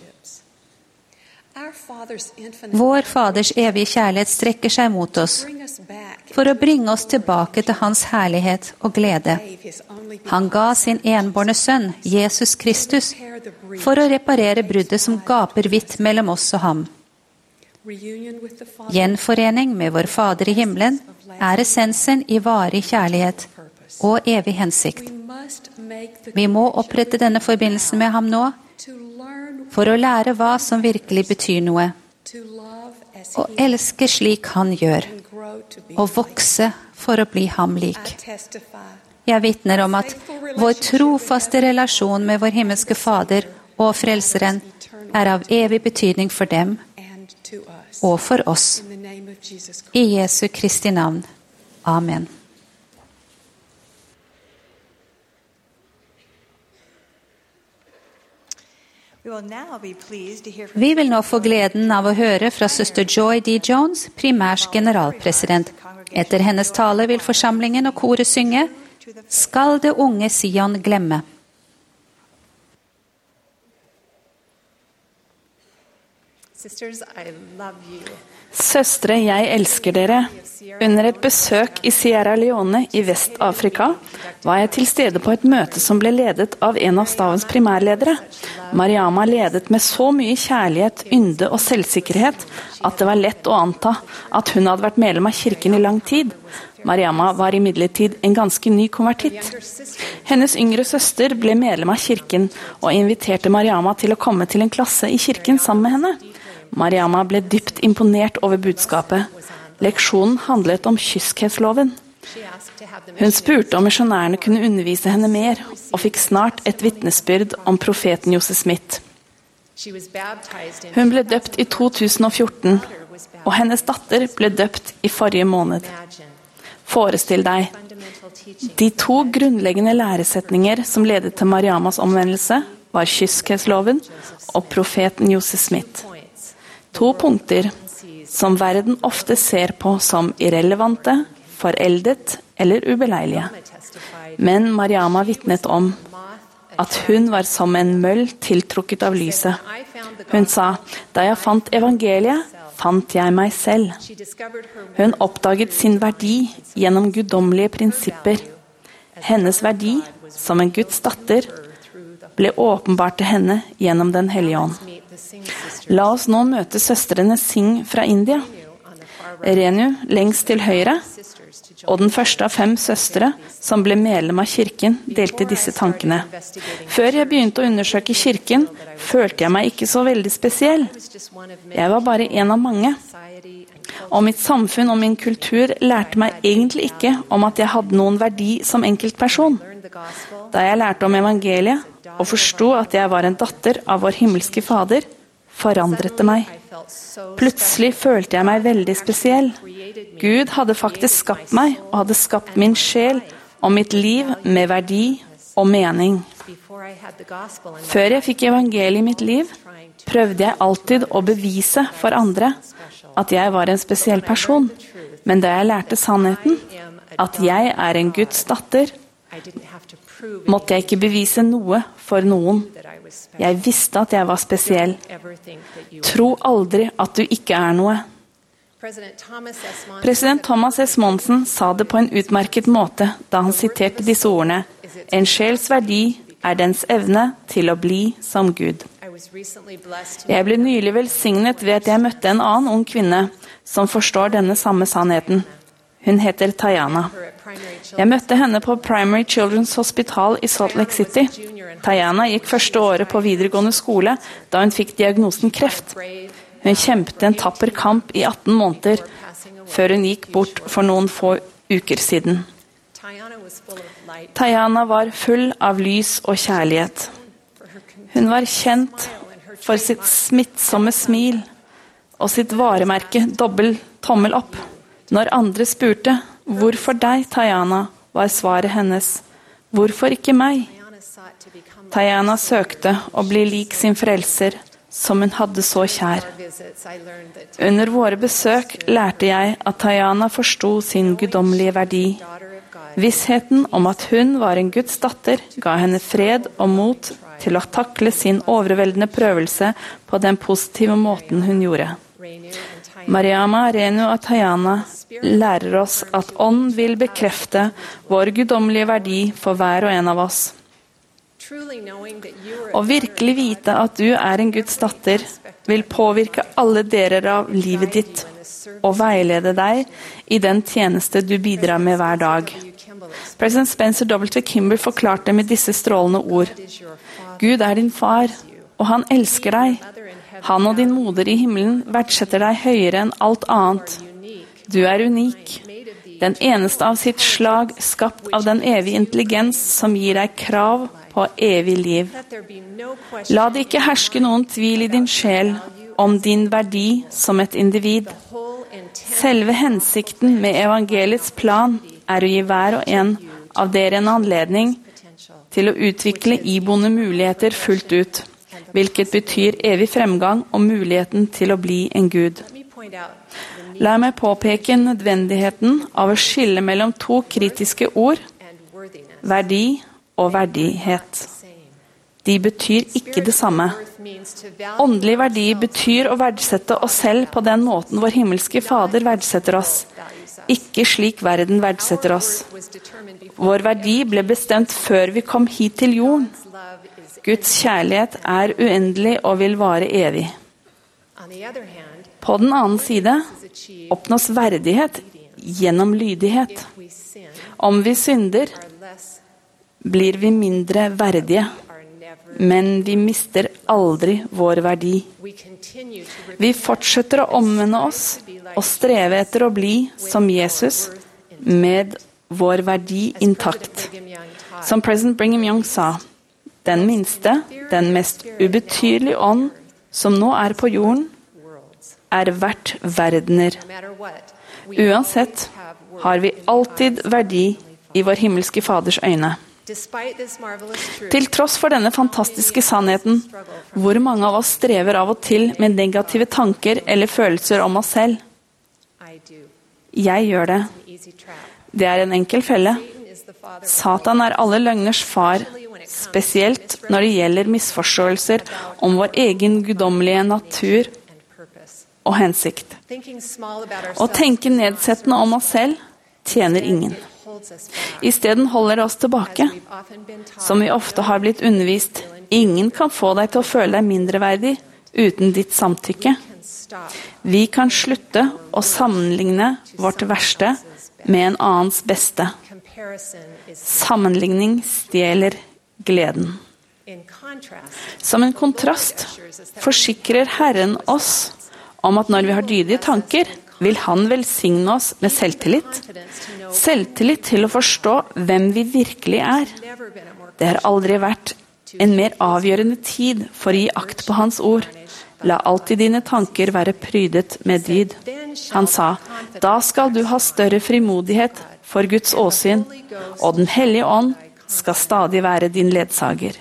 Speaker 2: Vår Faders evige kjærlighet strekker seg mot oss for å bringe oss tilbake til hans herlighet og glede. Han ga sin enbårne sønn, Jesus Kristus, for å reparere bruddet som gaper vidt mellom oss og ham. Gjenforening med vår Fader i himmelen er essensen i varig kjærlighet og evig hensikt. Vi må opprette denne forbindelsen med ham nå, for å lære hva som virkelig betyr noe, og elske slik han gjør, og vokse for å bli ham lik. Jeg vitner om at vår trofaste relasjon med vår himmelske Fader og Frelseren er av evig betydning for dem og for oss. I Jesu Kristi navn. Amen. Vi vil nå få gleden av å høre fra søster Joy D. Jones, primærs generalpresident. Etter hennes tale vil forsamlingen og koret synge «Skal det unge Sion glemme».
Speaker 3: Søstre, jeg elsker dere. Under et besøk i Sierra Leone i Vest-Afrika var jeg til stede på et møte som ble ledet av en av stavens primærledere. Mariama ledet med så mye kjærlighet, ynde og selvsikkerhet at det var lett å anta at hun hadde vært medlem av kirken i lang tid. Mariama var imidlertid en ganske ny konvertitt. Hennes yngre søster ble medlem av kirken og inviterte Mariama til å komme til en klasse i kirken sammen med henne. Mariama ble dypt imponert over budskapet. Leksjonen handlet om kyskhetsloven. Hun spurte om misjonærene kunne undervise henne mer, og fikk snart et vitnesbyrd om profeten Joseph Smith. Hun ble døpt i to tusen og fjorten, og hennes datter ble døpt i forrige måned. Forestill deg, de to grunnleggende læresetninger som ledet til Mariamas omvendelse var kyskhetsloven og profeten Joseph Smith. To punkter som verden ofte ser på som irrelevante, foreldet eller ubeleilige. Men Mariama vitnet om at hun var som en møll tiltrukket av lyset. Hun sa, da jeg fant evangeliet, fant jeg meg selv. Hun oppdaget sin verdi gjennom guddommelige prinsipper. Hennes verdi, som en Guds datter, ble åpenbart til henne gjennom Den hellige ånd. La oss nå møte søstrene Singh fra India. Renu lengst til høyre, og den første av fem søstre som ble medlem av kirken, delte disse tankene. Før jeg begynte å undersøke kirken, følte jeg meg ikke så veldig spesiell. Jeg var bare en av mange. Og mitt samfunn og min kultur lærte meg egentlig ikke om at jeg hadde noen verdi som enkeltperson. Da jeg lærte om evangeliet, og forstod at jeg var en datter av vår himmelske Fader, forandret det meg. Plutselig følte jeg meg veldig spesiell. Gud hadde faktisk skapt meg, og hadde skapt min sjel og mitt liv med verdi og mening. Før jeg fikk evangeliet i mitt liv, prøvde jeg alltid å bevise for andre at jeg var en spesiell person. Men da jeg lærte sannheten, at jeg er en Guds datter, måtte jeg ikke bevise noe for noen. Jeg visste at jeg var spesiell. Tro aldri at du ikke er noe. President Thomas S. Monson sa det på en utmerket måte da han siterte disse ordene. En sjels verdi er dens evne til å bli som Gud. Jeg ble nylig velsignet ved at jeg møtte en annen ung kvinne som forstår denne samme sannheten. Hun heter Tayana. Jeg møtte henne på Primary Children's Hospital i Salt Lake City. Tayana gikk første året på videregående skole da hun fikk diagnosen kreft. Hun kjempet en tapper kamp i atten måneder, før hun gikk bort for noen få uker siden. Tayana var full av lys og kjærlighet. Hun var kjent for sitt smittsomme smil og sitt varemerke dobbel tommel opp. Når andre spurte, hvorfor deg, Tayana, var svaret hennes, hvorfor ikke meg? Tayana søkte å bli lik sin frelser, som hun hadde så kjær. Under våre besøk lærte jeg at Tayana forstod sin guddommelige verdi. Vissheten om at hun var en Guds datter ga henne fred og mot til å takle sin overveldende prøvelse på den positive måten hun gjorde. Mariama, Renu og Tayana lærer oss at ånd vil bekrefte vår guddommelige verdi for hver og en av oss. Å virkelig vite at du er en Guds datter vil påvirke alle deler av livet ditt og veilede deg i den tjeneste du bidrar med hver dag. President Spencer W. Kimball forklarte med disse strålende ord. Gud er din far, og han elsker deg. Han og din moder i himmelen verdsetter deg høyere enn alt annet. Du er unik, den eneste av sitt slag, skapt av den evige intelligens som gir deg krav på evig liv. La det ikke herske noen tvil i din sjel om din verdi som et individ. Selve hensikten med evangeliets plan er å gi hver og en av dere en anledning til å utvikle iboende muligheter fullt ut, hvilket betyr evig fremgang og muligheten til å bli en Gud. La meg påpeke nødvendigheten av å skille mellom to kritiske ord, verdi og verdighet. De betyr ikke det samme. Åndelig verdi betyr å verdsette oss selv på den måten vår himmelske Fader verdsetter oss, ikke slik verden verdsetter oss. Vår verdi ble bestemt før vi kom hit til jorden. Guds kjærlighet er uendelig og vil vare evig. På den annen side oppnås verdighet gjennom lydighet. Om vi synder, blir vi mindre verdige, men vi mister aldri vår verdi. Vi fortsetter å omvende oss og streve etter å bli som Jesus med vår verdi intakt. Som president Brigham Young sa, den minste, den mest ubetydelige ånd som nå er på jorden, er verdt verdener. Uansett har vi alltid verdi i vår himmelske Faders øyne. Til tross for denne fantastiske sannheten, hvor mange av oss strever av og til med negative tanker eller følelser om oss selv? Jeg gjør det. Det er en enkel felle. Satan er alle løgners far, spesielt når det gjelder misforståelser om vår egen guddommelige natur og hensikt. Å tenke nedsettende om oss selv tjener ingen. I stedet holder det oss tilbake, som vi ofte har blitt undervist. Ingen kan få deg til å føle deg mindreverdig uten ditt samtykke. Vi kan slutte å sammenligne vårt verste med en annens beste. Sammenligning stjeler gleden. Som en kontrast forsikrer Herren oss om at når vi har dydige tanker, vil han velsigne oss med selvtillit. Selvtillit til å forstå hvem vi virkelig er. Det har aldri vært en mer avgjørende tid for å gi akt på hans ord. La alltid dine tanker være prydet med dyd. Han sa, da skal du ha større frimodighet for Guds åsyn, og den hellige ånd skal stadig være din ledsager.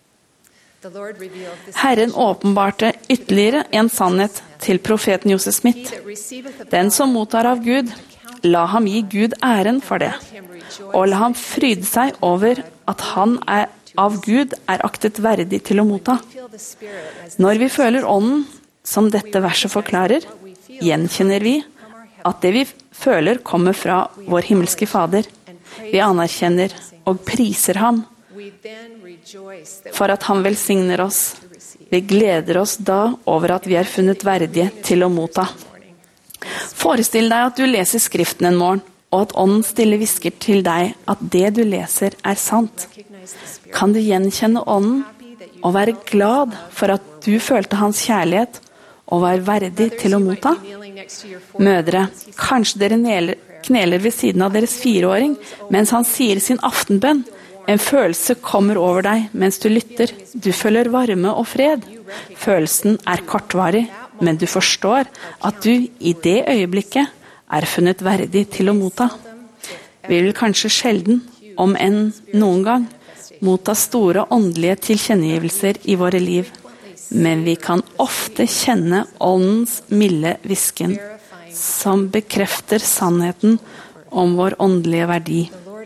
Speaker 3: Herren åpenbarte ytterligere en sannhet til profeten Joseph Smith. Den som mottar av Gud, la ham gi Gud æren for det, og la ham fryde seg over at han er, av Gud er aktet verdig til å motta. Når vi føler ånden, som dette verset forklarer, gjenkjenner vi at det vi føler kommer fra vår himmelske Fader. Vi anerkjenner og priser ham, for at han velsigner oss. Vi gleder oss da over at vi er funnet verdige til å motta. Forestill deg at du leser Skriften en morgen, og at ånden stille hvisker til deg at det du leser er sant. Kan du gjenkjenne ånden og være glad for at du følte hans kjærlighet og var verdig til å motta? Mødre, kanskje dere neler, kneler ved siden av deres fireåring mens han sier sin aftenbønn. En følelse kommer over deg mens du lytter. Du føler varme og fred. Følelsen er kortvarig, men du forstår at du i det øyeblikket er funnet verdig til å motta. Vi vil kanskje sjelden, om enn noen gang, motta store åndelige tilkjennegivelser i våre liv, men vi kan ofte kjenne åndens milde hvisken, som bekrefter sannheten om vår åndelige verdi.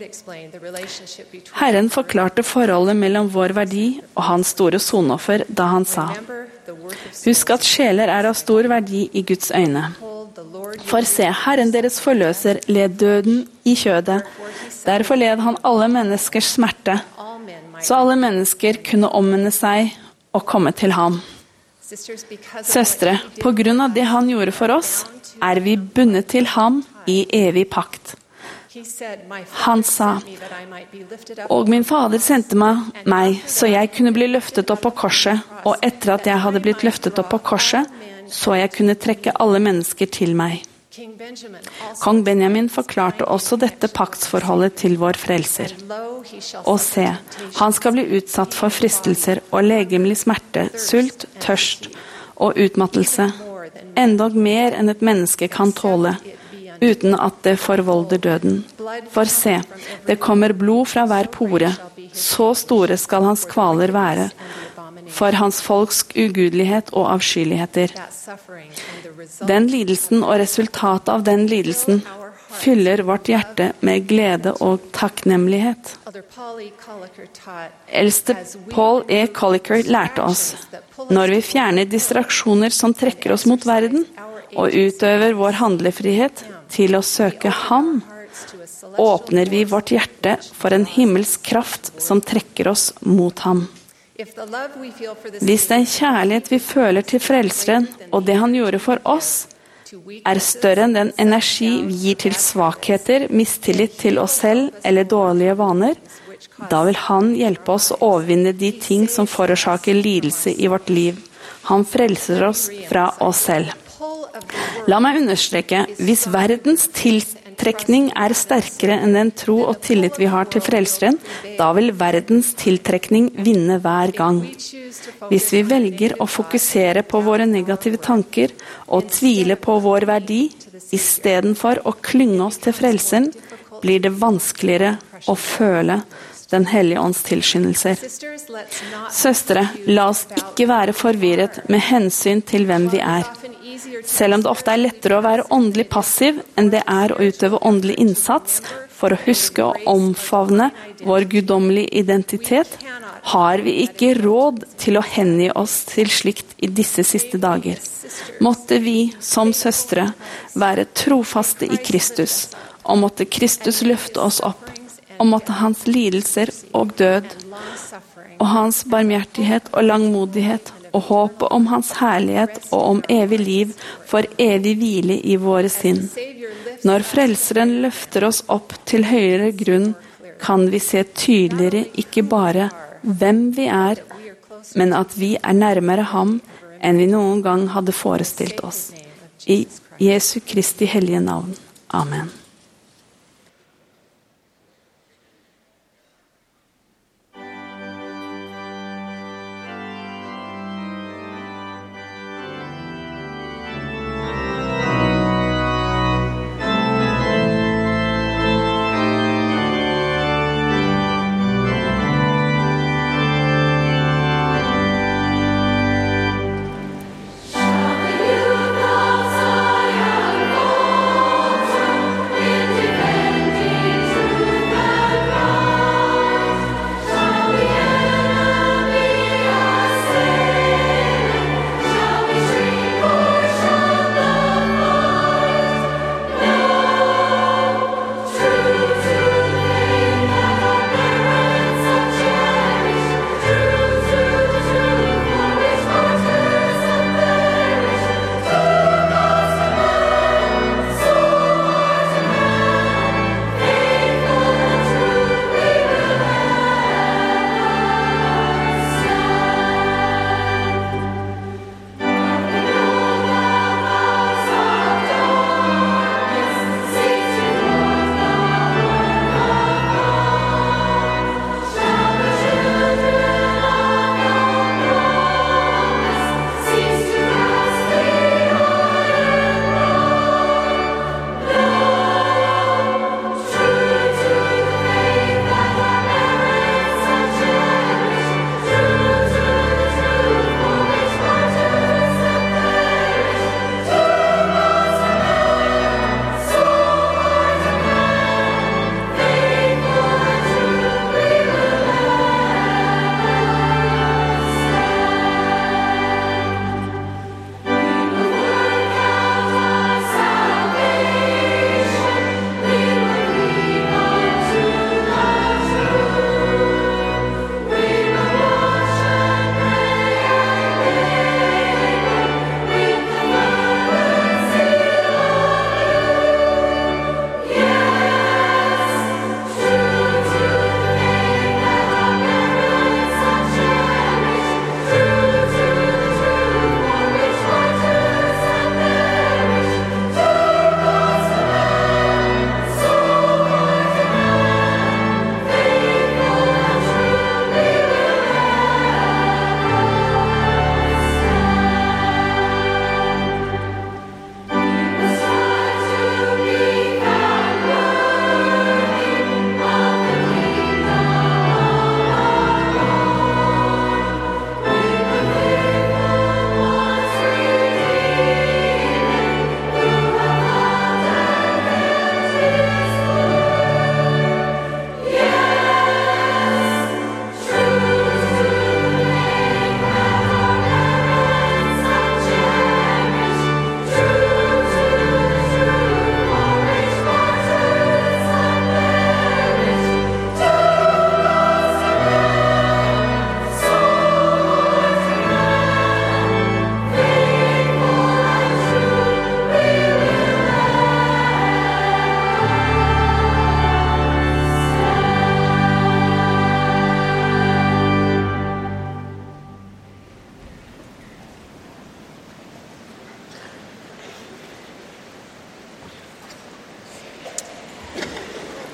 Speaker 3: Herren forklarte forholdet mellom vår verdi og hans store sonoffer da han sa: Husk at sjeler er av stor verdi i Guds øyne. For se, Herren deres forløser led døden i kjødet. Derfor led han alle menneskers smerte, så alle mennesker kunne omvende seg og komme til ham. Søstre, på grunn av det han gjorde for oss, er vi bundet til ham i evig pakt. Han sa, og min fader sendte meg, meg, så jeg kunne bli løftet opp på korset, og etter at jeg hadde blitt løftet opp på korset, så jeg kunne trekke alle mennesker til meg. Kong Benjamin forklarte også dette paktsforholdet til vår frelser. Og se, han skal bli utsatt for fristelser og legemlig smerte, sult, tørst og utmattelse, endog mer enn et menneske kan tåle, uten at det forvolder døden. For se, det kommer blod fra hver pore, så store skal hans kvaler være, for hans folks ugudelighet og avskyeligheter. Den lidelsen og resultatet av den lidelsen fyller vårt hjerte med glede og takknemlighet. Eldste Paul E. Colliker lærte oss, når vi fjerner distraksjoner som trekker oss mot verden, og utøver vår handlefrihet til å søke ham, åpner vi vårt hjerte for en himmelsk kraft som trekker oss mot ham. Hvis den kjærlighet vi føler til frelseren og det han gjorde for oss, er større enn den energi vi gir til svakheter, mistillit til oss selv eller dårlige vaner, da vil han hjelpe oss å overvinne de ting som forårsaker lidelse i vårt liv. Han frelser oss fra oss selv. La meg understreke, hvis verdens tiltrekning er sterkere enn den tro og tillit vi har til frelseren, da vil verdens tiltrekning vinne hver gang. Hvis vi velger å fokusere på våre negative tanker og tvile på vår verdi, i stedet for å klynge oss til frelseren, blir det vanskeligere å føle Den hellige ånds tilskyndelser. Søstre, la oss ikke være forvirret med hensyn til hvem vi er. Selv om det ofte er lettere å være åndelig passiv enn det er å utøve åndelig innsats for å huske og omfavne vår guddommelige identitet, har vi ikke råd til å hengi oss til slikt i disse siste dager. Måtte vi, som søstre, være trofaste i Kristus, og måtte Kristus løfte oss opp, og måtte hans lidelser og død, og hans barmhjertighet og langmodighet, og håpet om hans herlighet og om evig liv for evig hvile i våre sinn. Når frelseren løfter oss opp til høyere grunn, kan vi se tydeligere ikke bare hvem vi er, men at vi er nærmere ham enn vi noen gang hadde forestilt oss. I Jesu Kristi hellige navn. Amen.
Speaker 5: Shall we do the Zion?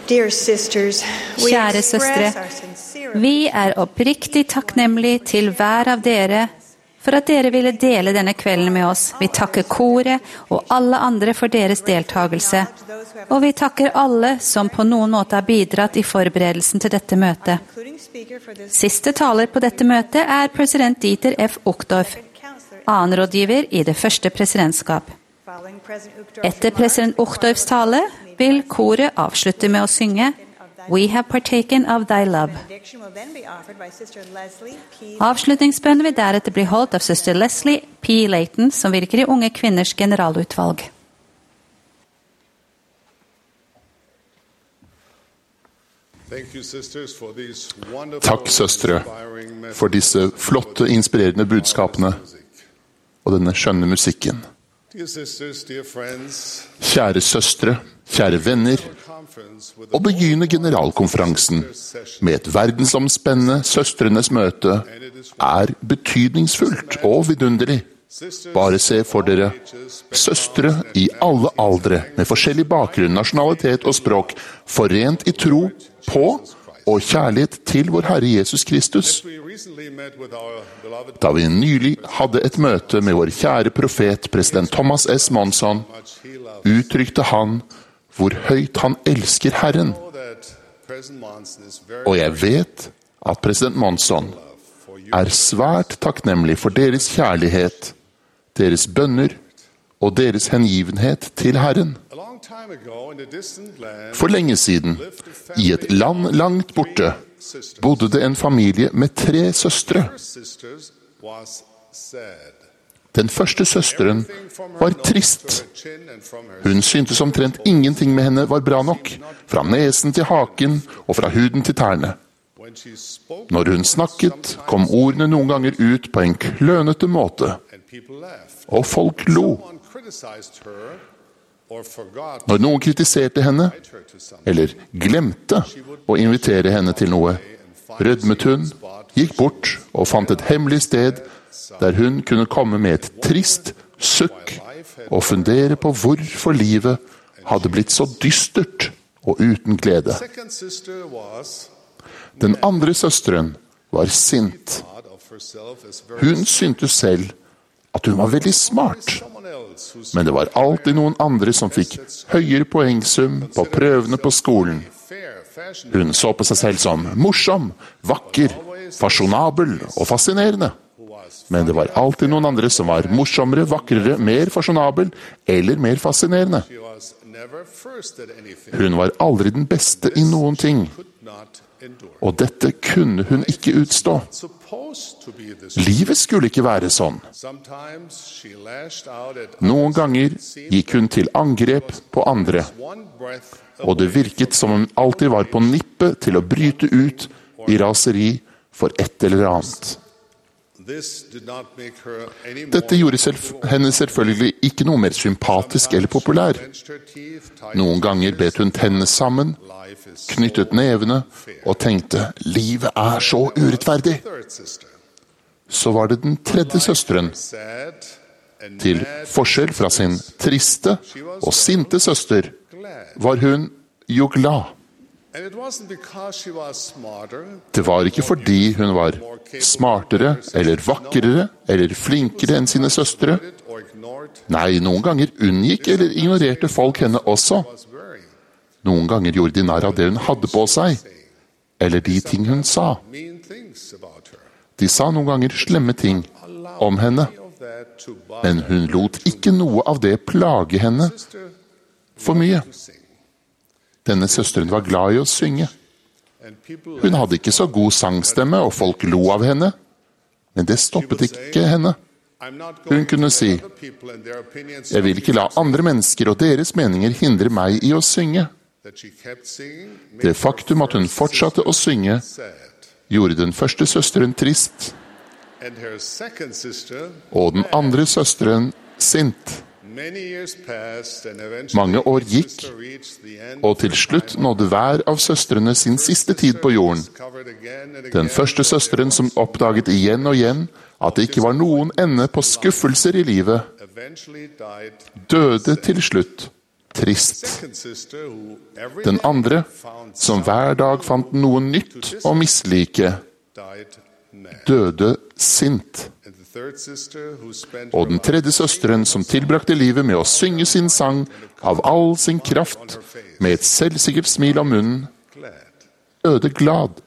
Speaker 2: Kjære søstre, vi er oppriktig takknemlige til hver av dere for at dere ville dele denne kvelden med oss. Vi takker koret og alle andre for deres deltagelse. Og vi takker alle som på noen måte har bidratt i forberedelsen til dette møtet. Siste taler på dette møtet er president Dieter F. Uchtdorf, annen rådgiver i det første presidentskap. Etter president Uchtdorfs tale vil koret avslutte med å synge We have partaken of thy love. Avslutningsbønnen vil deretter bli holdt av søster Leslie P. Layton, som virker i Unge kvinners generalutvalg.
Speaker 5: Takk, søstre, for disse flotte, inspirerende budskapene og denne skjønne musikken. Kjære søstre, kjære venner, å begynne generalkonferansen med et verdensomspennende søstrenes møte er betydningsfullt og vidunderlig. Bare se for dere søstre i alle aldre med forskjellig bakgrunn, nasjonalitet og språk, forent i tro på og kjærlighet til vår Herre Jesus Kristus. Da vi nylig hadde et møte med vår kjære profet, president Thomas S. Monson, uttrykte han hvor høyt han elsker Herren. Og jeg vet at president Monson er svært takknemlig for deres kjærlighet, deres bønner og deres hengivenhet til Herren. For lenge siden, i et land langt borte, bodde det en familie med tre søstre. Den første søsteren var trist. Hun syntes omtrent ingenting med henne var bra nok, fra nesen til haken og fra huden til tærne. Når hun snakket, kom ordene noen ganger ut på en klønete måte, og folk lo. Når noen kritiserte henne, eller glemte å invitere henne til noe, rødmet hun, gikk bort og fant et hemmelig sted der hun kunne komme med et trist sukk og fundere på hvorfor livet hadde blitt så dystert og uten glede. Den andre søsteren var sint. Hun syntes selv at hun var veldig smart, men det var alltid noen andre som fikk høyere poengsum på prøvene på skolen. Hun så på seg selv som morsom, vakker, fasjonabel og fascinerende. Men det var alltid noen andre som var morsommere, vakrere, mer fasjonabel eller mer fascinerende. Hun var aldri den beste i noen ting, og dette kunne hun ikke utstå. Livet skulle ikke være sånn. Noen ganger gikk hun til angrep på andre, og det virket som hun alltid var på nippet til å bryte ut i raseri for et eller annet. Dette gjorde selv, henne selvfølgelig ikke noe mer sympatisk eller populær. Noen ganger bet hun tennene sammen, knyttet nevene og tenkte, livet er så urettferdig. Så var det den tredje søsteren. Til forskjell fra sin triste og sinte søster, var hun jo glad. Det var ikke fordi hun var smartere, eller vakrere, eller flinkere enn sine søstre. Nei, noen ganger unngikk eller ignorerte folk henne også. Noen ganger gjorde de narr av det hun hadde på seg, eller de ting hun sa. De sa noen ganger slemme ting om henne, men hun lot ikke noe av det plage henne for mye. Denne søsteren var glad i å synge. Hun hadde ikke så god sangstemme, og folk lo av henne, men det stoppet ikke henne. Hun kunne si, jeg vil ikke la andre mennesker og deres meninger hindre meg i å synge. Det faktum at hun fortsatte å synge, gjorde den første søsteren trist, og den andre søsteren sint. Mange år gikk, og til slutt nådde hver av søstrene sin siste tid på jorden. Den første søsteren som oppdaget igjen og igjen at det ikke var noen ende på skuffelser i livet, døde til slutt trist. Den andre, som hver dag fant noe nytt å mislike, døde sint. Og den tredje søsteren, som tilbrakte livet med å synge sin sang av all sin kraft, med et selvsikkert smil om munnen, døde glad.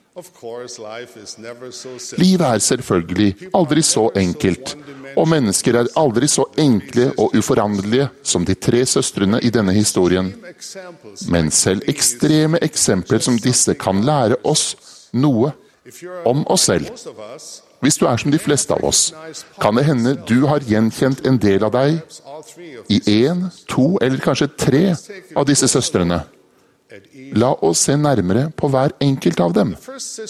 Speaker 5: Livet er selvfølgelig aldri så enkelt, og mennesker er aldri så enkle og uforanderlige som de tre søstrene i denne historien. Men selv ekstreme eksempler som disse kan lære oss noe om oss selv. Hvis du er som de fleste av oss, kan det hende du har gjenkjent en del av deg i en, to eller kanskje tre av disse søstrene. La oss se nærmere på hver enkelt av dem.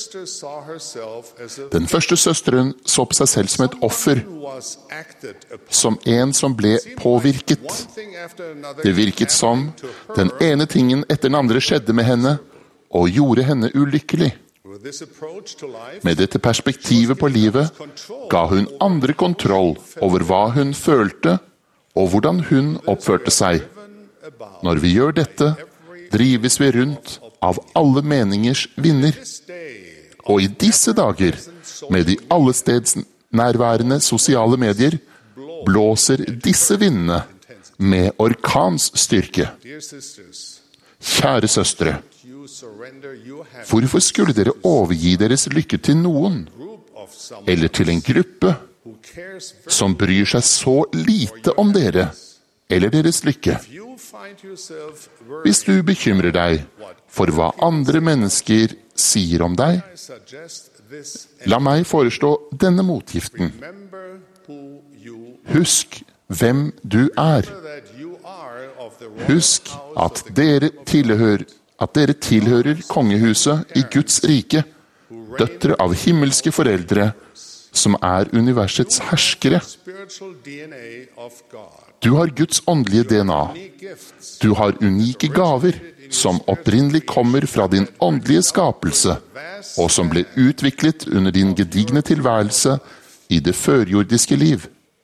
Speaker 5: Den første søsteren så på seg selv som et offer, som en som ble påvirket. Det virket som den ene tingen etter den andre skjedde med henne, og gjorde henne ulykkelig. Med dette perspektivet på livet ga hun andre kontroll over hva hun følte, og hvordan hun oppførte seg. Når vi gjør dette, drives vi rundt av alle meningers vinder. Og i disse dager, med de allesteds nærværende sosiale medier, blåser disse vindene med orkansstyrke. Kjære søstre, hvorfor skulle dere overgi deres lykke til noen, eller til en gruppe som bryr seg så lite om dere, eller deres lykke? Hvis du bekymrer deg for hva andre mennesker sier om deg, la meg foreslå denne motgiften. Husk hvem du er. Husk at dere tilhører, at dere tilhører kongehuset i Guds rike, døtre av himmelske foreldre, som er universets herskere. Du har Guds åndelige D N A. Du har unike gaver, som opprinnelig kommer fra din åndelige skapelse, og som ble utviklet under din gedigne tilværelse i det førjordiske liv.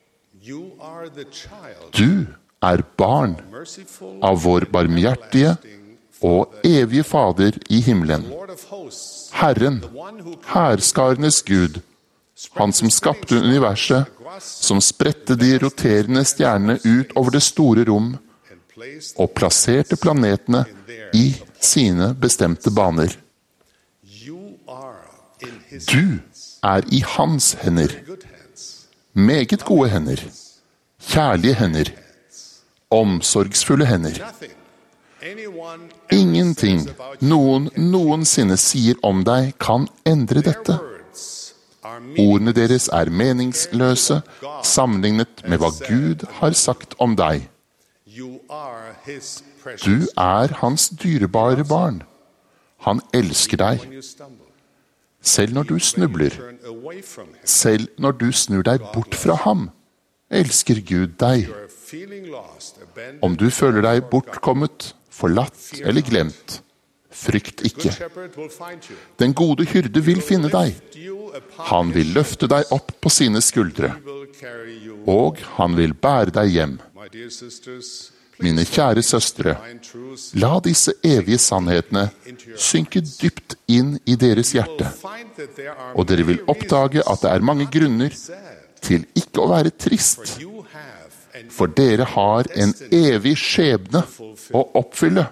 Speaker 5: Du er barn av vår barmhjertige og evige Fader i himmelen. Herren, hærskarenes Gud, han som skapte universet, som spredte de roterende stjernene ut over det store rom, og plasserte planetene i sine bestemte baner. Du er i hans hender. Meget gode hender. Kjærlige hender. Omsorgsfulle hender. Ingenting noen noensinne sier om deg kan endre dette. Ordene deres er meningsløse, sammenlignet med hva Gud har sagt om deg. Du er hans dyrebare barn. Han elsker deg. Selv når du snubler, selv når du snur deg bort fra ham, elsker Gud deg. Om du føler deg bortkommet, forlatt eller glemt, frykt ikke. Den gode hyrde vil finne deg. Han vil løfte deg opp på sine skuldre, og han vil bære deg hjem. Mine kjære søstre, la disse evige sannhetene synke dypt inn i deres hjerte, og dere vil oppdage at det er mange grunner til ikke å være trist, for dere har en evig skjebne å oppfylle.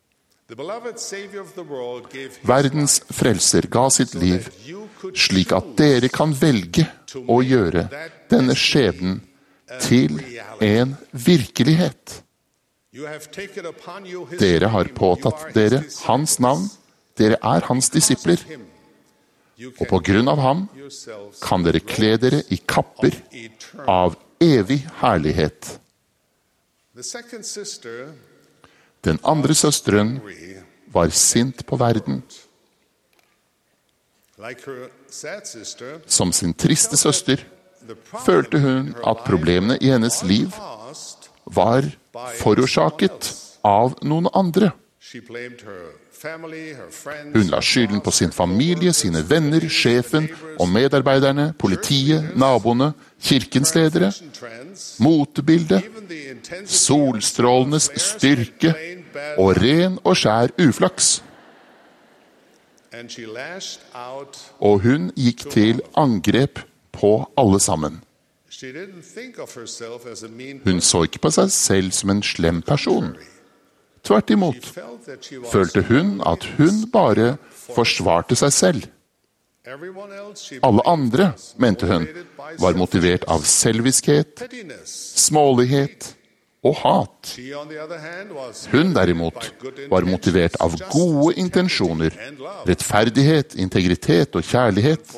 Speaker 5: Verdens frelser ga sitt liv, slik at dere kan velge å gjøre denne skjebnen til en virkelighet. Dere har påtatt dere hans navn, dere er hans disipler, og på grunn av ham kan dere kle dere i kapper av evig herlighet. Den andre søsteren var sint på verden. Som sin triste søster følte hun at problemene i hennes liv var forårsaket av noen andre. Hun la skylden på sin familie, sine venner, sjefen og medarbeiderne, politiet, naboene, kirkens ledere, motebildet, solstrålenes styrke og ren og skjær uflaks. Og hun gikk til angrep på alle sammen. Hun så ikke på seg selv som en slem person. Tvert imot følte hun at hun bare forsvarte seg selv. Alle andre, mente hun, var motivert av selviskhet, smålighet og hat. Hun derimot var motivert av gode intensjoner, rettferdighet, integritet og kjærlighet.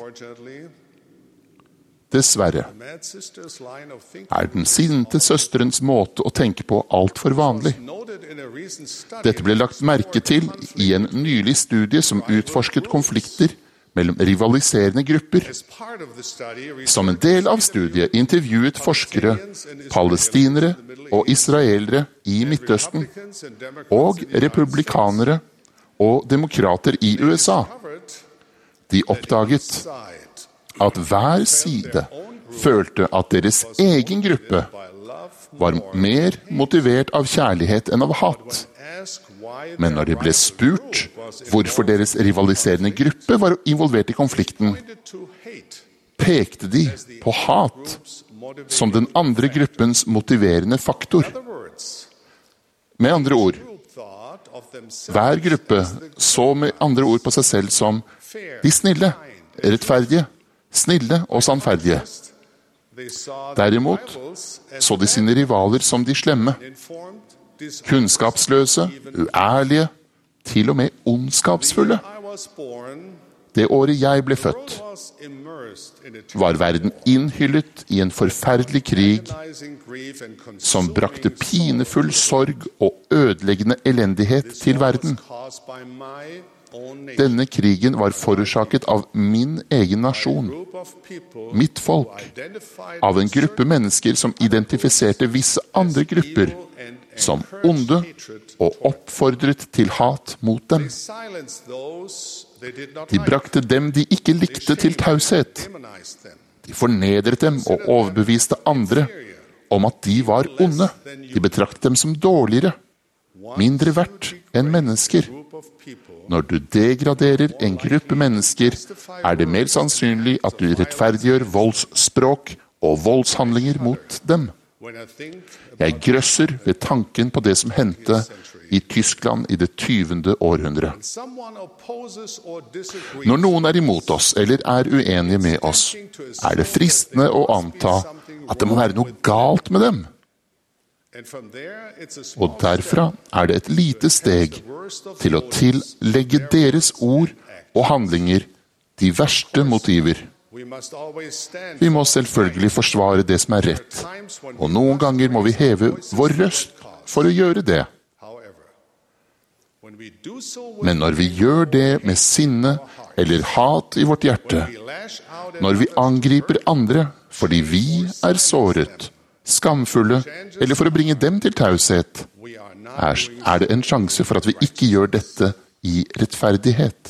Speaker 5: Dessverre er den sinte søsterens måte å tenke på alt for vanlig. Dette ble lagt merke til i en nylig studie som utforsket konflikter mellom rivaliserende grupper. Som en del av studiet intervjuet forskere, palestinere og israelere i Midtøsten, og republikanere og demokrater i U S A. De oppdaget at hver side følte at deres egen gruppe var mer motivert av kjærlighet enn av hat. Men når de ble spurt hvorfor deres rivaliserende gruppe var involvert i konflikten, pekte de på hat som den andre gruppens motiverende faktor. Med andre ord, hver gruppe så med andre ord på seg selv som de snille, rettferdige, snille og sannferdige. Derimot så de sine rivaler som de slemme, kunnskapsløse, uærlige, til og med ondskapsfulle. Det året jeg ble født, var verden innhyllet i en forferdelig krig som brakte pinefull sorg og ødeleggende elendighet til verden. Denne krigen var forårsaket av min egen nasjon, mitt folk, av en gruppe mennesker som identifiserte visse andre grupper som onde og oppfordret til hat mot dem. De brakte dem de ikke likte til taushet. De fornedret dem og overbeviste andre om at de var onde. De betraktet dem som dårligere, mindre verdt enn mennesker. Når du degraderer en gruppe mennesker, er det mer sannsynlig at du rettferdiggjør voldsspråk og voldshandlinger mot dem. Jeg grøsser ved tanken på det som hendte i Tyskland i det tyvende århundre. Når noen er imot oss eller er uenige med oss, er det fristende å anta at det må være noe galt med dem. Og derfra er det et lite steg til å tillegge deres ord og handlinger de verste motiver. Vi må selvfølgelig forsvare det som er rett, og noen ganger må vi heve vår røst for å gjøre det. Men når vi gjør det med sinne eller hat i vårt hjerte, når vi angriper andre fordi vi er såret, skamfulle, eller for å bringe dem til taushet, er, er det en sjanse for at vi ikke gjør dette i rettferdighet.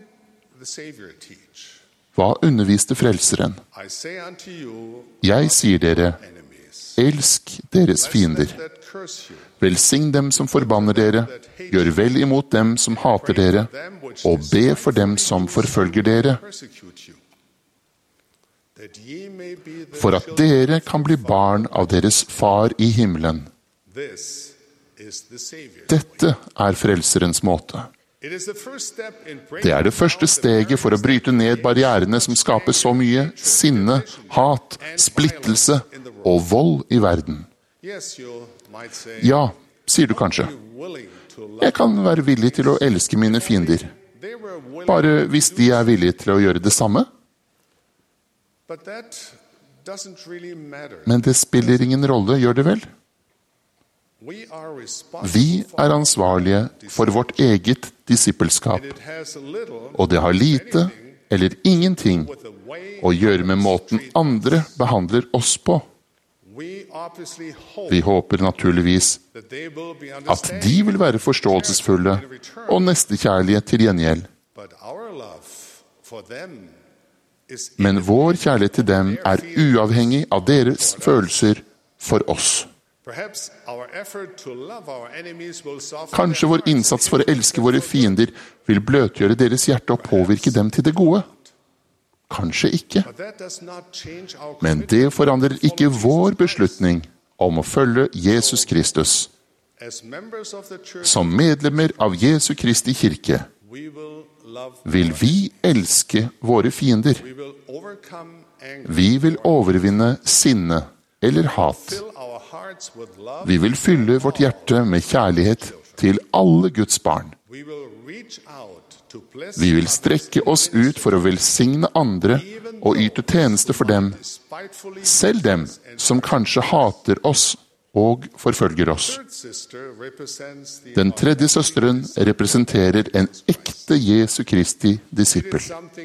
Speaker 5: Hva underviste frelseren? Jeg sier dere, elsk deres fiender. Velsign dem som forbanner dere, gjør vel imot dem som hater dere, og be for dem som forfølger dere. For at dere kan bli barn av deres far i himmelen. Dette er frelserens måte. Det er det første steget for å bryte ned barrierene som skaper så mye sinne, hat, splittelse og vold i verden. Ja, sier du kanskje. Jeg kan være villig til å elske mine fiender, bare hvis de er villige til å gjøre det samme. Men det spiller ingen rolle, gjør det vel? Vi er ansvarlige for vårt eget disippelskap, og det har lite eller ingenting å gjøre med måten andre behandler oss på. Vi håper naturligvis at de vil være forståelsesfulle og nestekjærlige til gjengjeld. Men vår kjærlighet til dem er uavhengig av deres følelser for oss. Kanskje vår innsats for å elske våre fiender vil bløtgjøre deres hjerte og påvirke dem til det gode. Kanskje ikke. Men det forandrer ikke vår beslutning om å følge Jesus Kristus. Som medlemmer av Jesu Kristi kirke vil vi elske våre fiender. Vi vil overvinne sinne eller hat. Vi vil fylle vårt hjerte med kjærlighet til alle Guds barn. Vi vil strekke oss ut for å velsigne andre og yte tjeneste for dem, selv dem som kanskje hater oss og forfølger oss. Den tredje søsteren representerer en ekte Jesu Kristi disippel.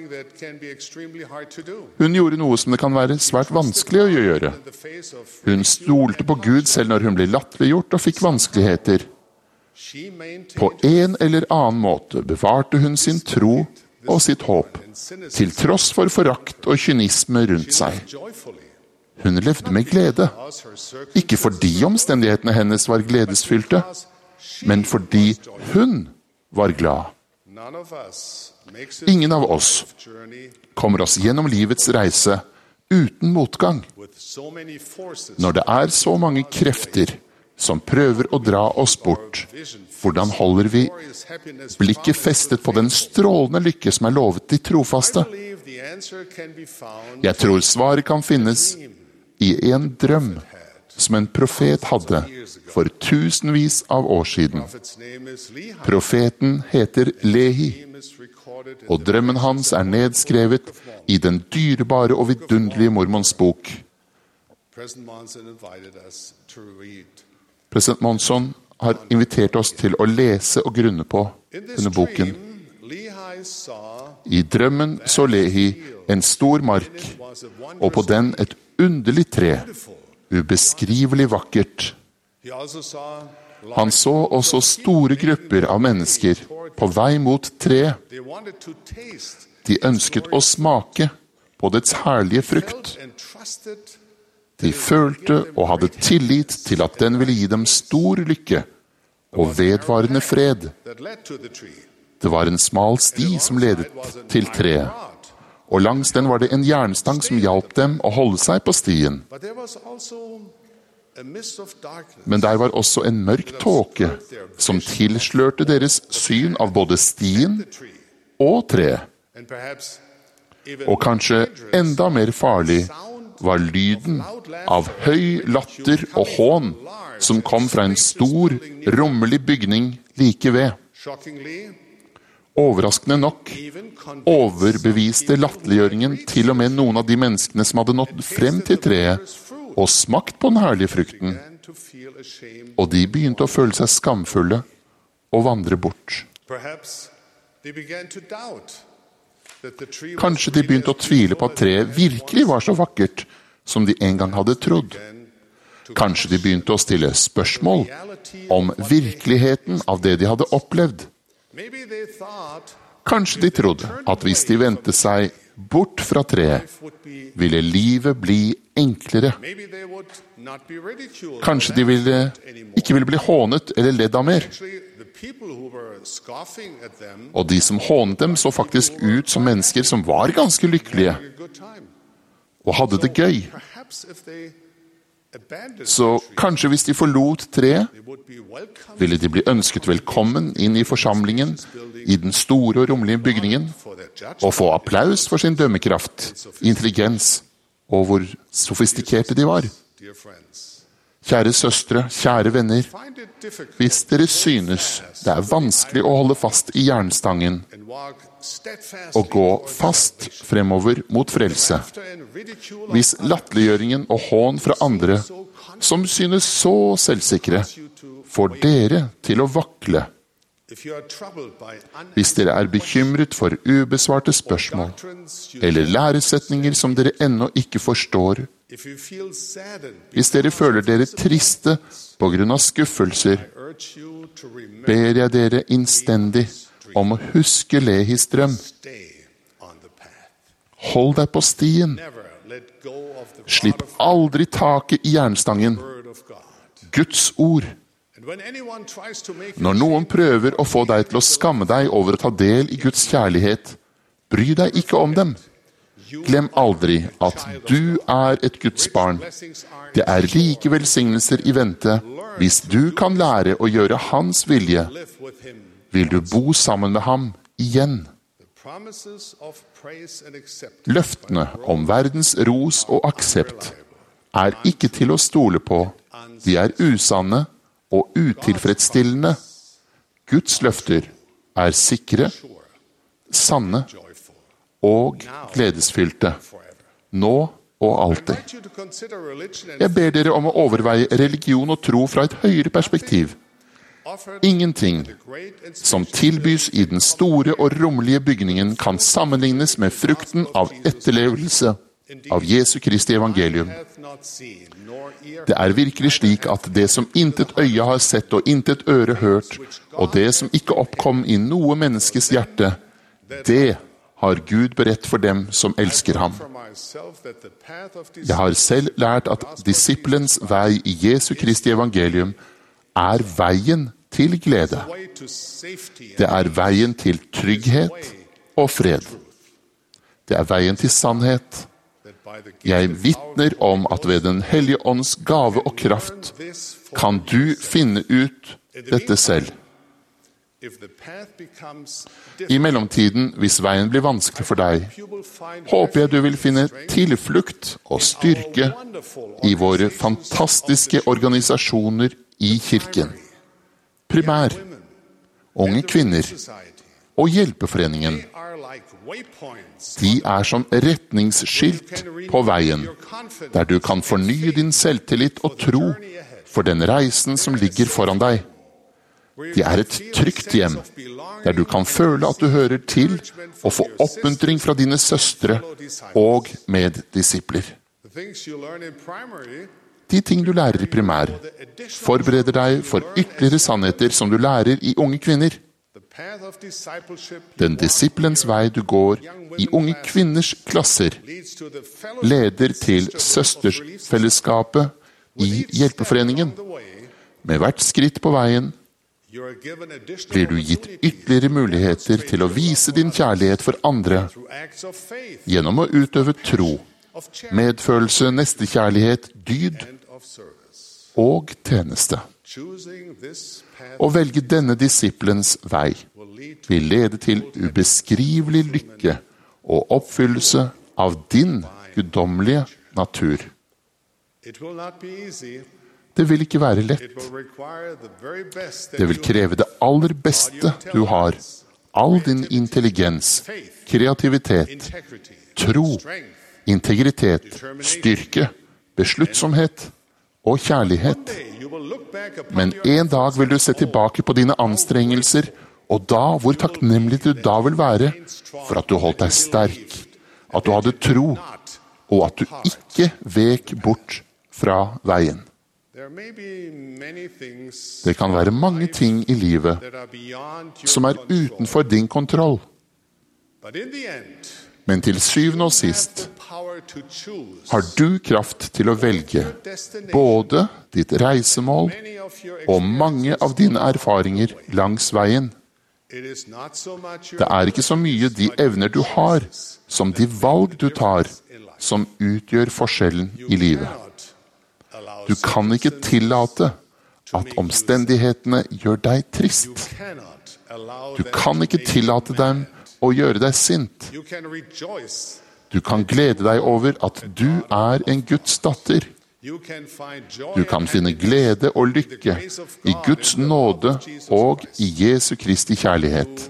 Speaker 5: Hun gjorde noe som det kan være svært vanskelig å gjøre. Hun stolte på Gud selv når hun ble latterliggjort og fikk vanskeligheter. På en eller annen måte bevarte hun sin tro og sitt håp, til tross for forakt og kynisme rundt seg. Hun levde med glede, ikke fordi omstendighetene hennes var gledesfylte, men fordi hun var glad. Ingen av oss kommer oss gjennom livets reise uten motgang. Når det er så mange krefter som prøver å dra oss bort, hvordan holder vi blikket festet på den strålende lykke som er lovet de trofaste? Jeg tror svaret kan finnes i en drøm som en profet hadde for tusenvis av år siden. Profeten heter Lehi, og drømmen hans er nedskrevet i den dyrebare og vidunderlige Mormons bok. President Monson har invitert oss til å lese og grunne på denne boken. I drømmen så Lehi en stor mark, og på den et underlig tre, ubeskrivelig vakkert. Han så også store grupper av mennesker på vei mot treet. De ønsket å smake på dets herlige frukt. De følte og hadde tillit til at den ville gi dem stor lykke og vedvarende fred. Det var en smal sti som ledet til treet, og langs den var det en jernstang som hjalp dem å holde seg på stien. Men der var også en mørk tåke som tilslørte deres syn av både stien og treet. Og kanskje enda mer farlig var lyden av høy latter og hån som kom fra en stor, rommelig bygning like ved. Overraskende nok overbeviste latterliggjøringen til og med noen av de menneskene som hadde nådd frem til treet og smakt på den herlige frukten, og de begynte å føle seg skamfulle og vandre bort. Kanskje de begynte å tvile på at treet virkelig var så vakkert som de en gang hadde trodd. Kanskje de begynte å stille spørsmål om virkeligheten av det de hadde opplevd. Kanskje de trodde at hvis de vendte seg bort fra treet, ville livet bli enklere. Kanskje de ville, ikke ville bli hånet eller ledd av mer. Og de som hånet dem så faktisk ut som mennesker som var ganske lykkelige og hadde det gøy. Så kanskje hvis de forlot treet, ville de bli ønsket velkommen inn i forsamlingen i den store og rommelige bygningen og få applaus for sin dømmekraft, intelligens og hvor sofistikerte de var. Kjære søstre, kjære venner, hvis dere synes det er vanskelig å holde fast i jernstangen og gå fast fremover mot frelse, hvis latterliggjøringen og hån fra andre, som synes så selvsikre, får dere til å vakle. Hvis dere er bekymret for ubesvarte spørsmål eller læresetninger som dere ennå ikke forstår Hvis dere føler dere triste på grunn av skuffelser, ber jeg dere innstendig om å huske Lehis drøm. Hold deg på stien. Slipp aldri taket i jernstangen. Guds ord. Når noen prøver å få deg til å skamme deg over å ta del i Guds kjærlighet, bry deg ikke om dem. Glem aldri at du er et Guds barn. Det er rike velsignelser i vente. Hvis du kan lære å gjøre hans vilje, vil du bo sammen med ham igjen. Løftene om verdens ros og aksept er ikke til å stole på. De er usanne og utilfredsstillende. Guds løfter er sikre, sanne og gledesfylte, nå og alltid. Jeg ber dere om å overveie religion og tro fra et høyere perspektiv. Ingenting som tilbys i den store og rommelige bygningen kan sammenlignes med frukten av etterlevelse av Jesu Kristi evangelium. Det er virkelig slik at det som intet øye har sett og intet øre hørt, og det som ikke oppkom i noe menneskes hjerte, det har Gud beredt for dem som elsker ham. Jeg har selv lært at disiplens vei i Jesu Kristi evangelium er veien til glede. Det er veien til trygghet og fred. Det er veien til sannhet. Jeg vitner om at ved den hellige ånds gave og kraft kan du finne ut dette selv. I mellomtiden, hvis veien blir vanskelig for deg, håper jeg du vil finne tilflukt og styrke i våre fantastiske organisasjoner i kirken. Primær, unge kvinner og hjelpeforeningen. De er som retningsskilt på veien, der du kan fornye din selvtillit og tro for den reisen som ligger foran deg. De er et trygt hjem, der du kan føle at du hører til og få oppmuntring fra dine søstre og meddisipler. De ting du lærer i primær, forbereder deg for ytterligere sannheter som du lærer i unge kvinner. Den disiplens vei du går i unge kvinners klasser, leder til søstersfellesskapet i hjelpeforeningen. Med hvert skritt på veien blir du gitt ytterligere muligheter til å vise din kjærlighet for andre gjennom å utøve tro, medfølelse, nestekjærlighet, dyd og tjeneste. Å velge denne disiplens vei vil lede til ubeskrivelig lykke og oppfyllelse av din guddommelige natur. Det vil ikke være lett. Det vil kreve det aller beste du har. All din intelligens, kreativitet, tro, integritet, styrke, besluttsomhet og kjærlighet. Men en dag vil du se tilbake på dine anstrengelser, og da hvor takknemlig du da vil være for at du holdt deg sterk, at du hadde tro, og at du ikke vek bort fra veien. Det kan være mange ting i livet som er utenfor din kontroll. Men til syvende og sist har du kraft til å velge både ditt reisemål og mange av dine erfaringer langs veien. Det er ikke så mye de evner du har, som de valg du tar, som utgjør forskjellen i livet. Du kan ikke tillate at omstendighetene gjør deg trist. Du kan ikke tillate dem å gjøre deg sint. Du kan glede deg over at du er en Guds datter. Du kan finne glede og lykke i Guds nåde og i Jesu Kristi kjærlighet.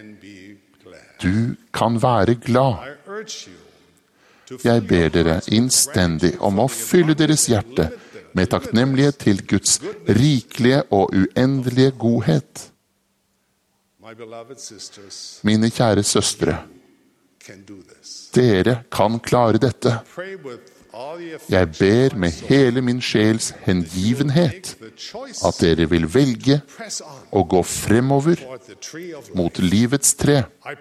Speaker 5: Du kan være glad. Jeg ber dere innstendig om å fylle deres hjerte med takknemlighet til Guds rikelige og uendelige godhet. Mine kjære søstre, dere kan klare dette. Jeg ber med hele min sjels hengivenhet at dere vil velge å gå fremover mot livets tre.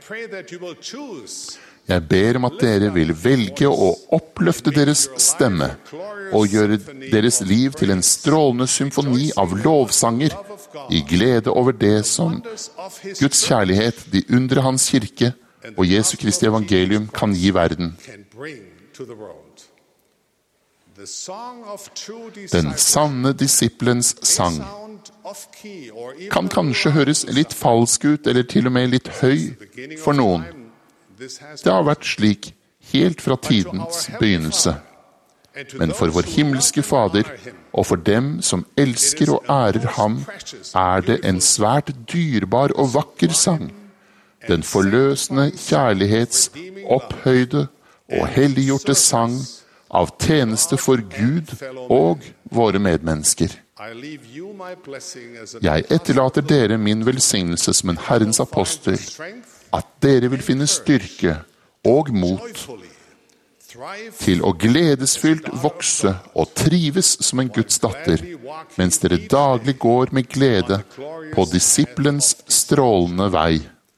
Speaker 5: Jeg ber om at dere vil velge å oppløfte deres stemme og gjøre deres liv til en strålende symfoni av lovsanger i glede over det som Guds kjærlighet, de undre hans kirke og Jesu Kristi evangelium kan gi verden. Den sanne disiplens sang kan kanskje høres litt falsk ut eller til og med litt høy for noen. Det har vært slik helt fra tidens begynnelse. Men for vår himmelske Fader, og for dem som elsker og ærer ham, er det en svært dyrbar og vakker sang. Den forløsende kjærlighets opphøyde og helliggjorte sang av tjeneste for Gud og våre medmennesker. Jeg etterlater dere min velsignelse som en Herrens apostel, at dere vil finne styrke og mot til å gledesfylt vokse og trives som en Guds datter, mens dere daglig går med glede på disiplens strålende vei.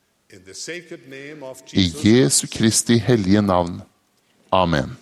Speaker 5: I Jesu Kristi hellige navn. Amen.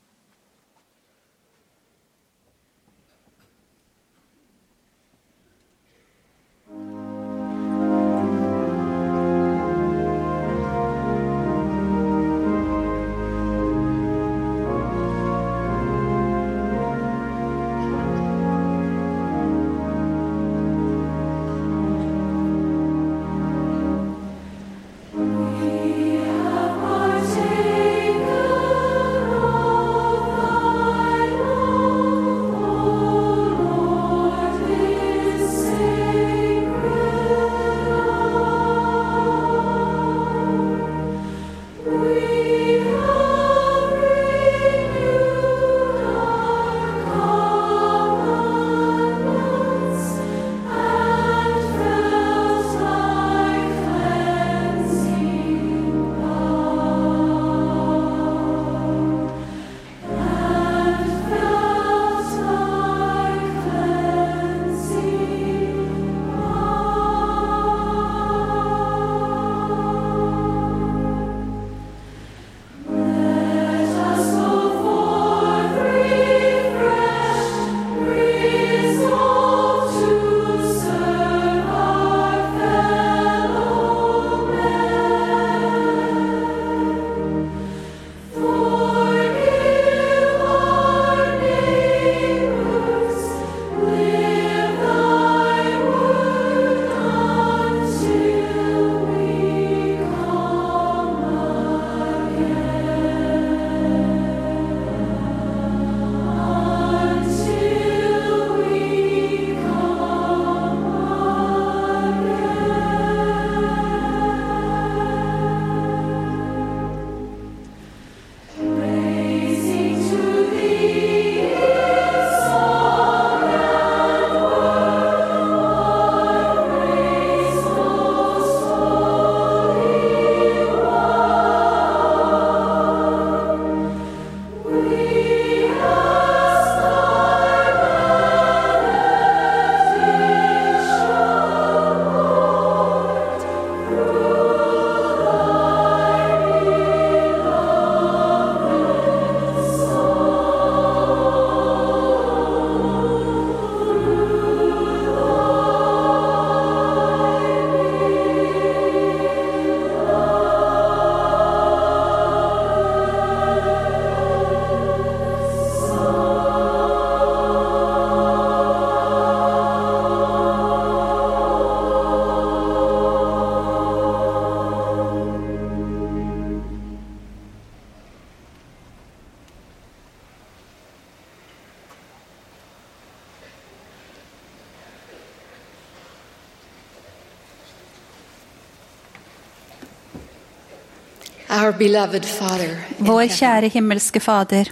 Speaker 2: Vår kjære himmelske Fader,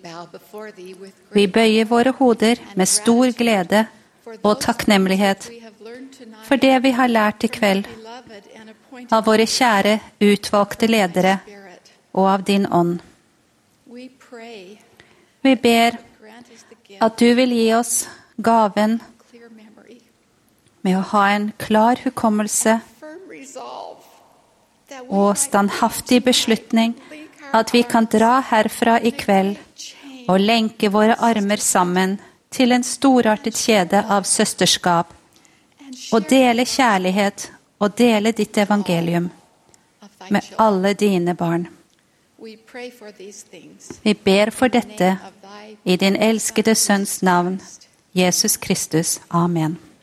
Speaker 2: vi bøyer våre hoder med stor glede og takknemlighet for det vi har lært i kveld av våre kjære utvalgte ledere og av din ånd. Vi ber at du vil gi oss gaven med å ha en klar hukommelse og standhaftig beslutning at vi kan dra herfra i kveld og lenke våre armer sammen til en storartet kjede av søsterskap og dele kjærlighet og dele ditt evangelium med alle dine barn. Vi ber for dette i din elskede sønns navn, Jesus Kristus. Amen.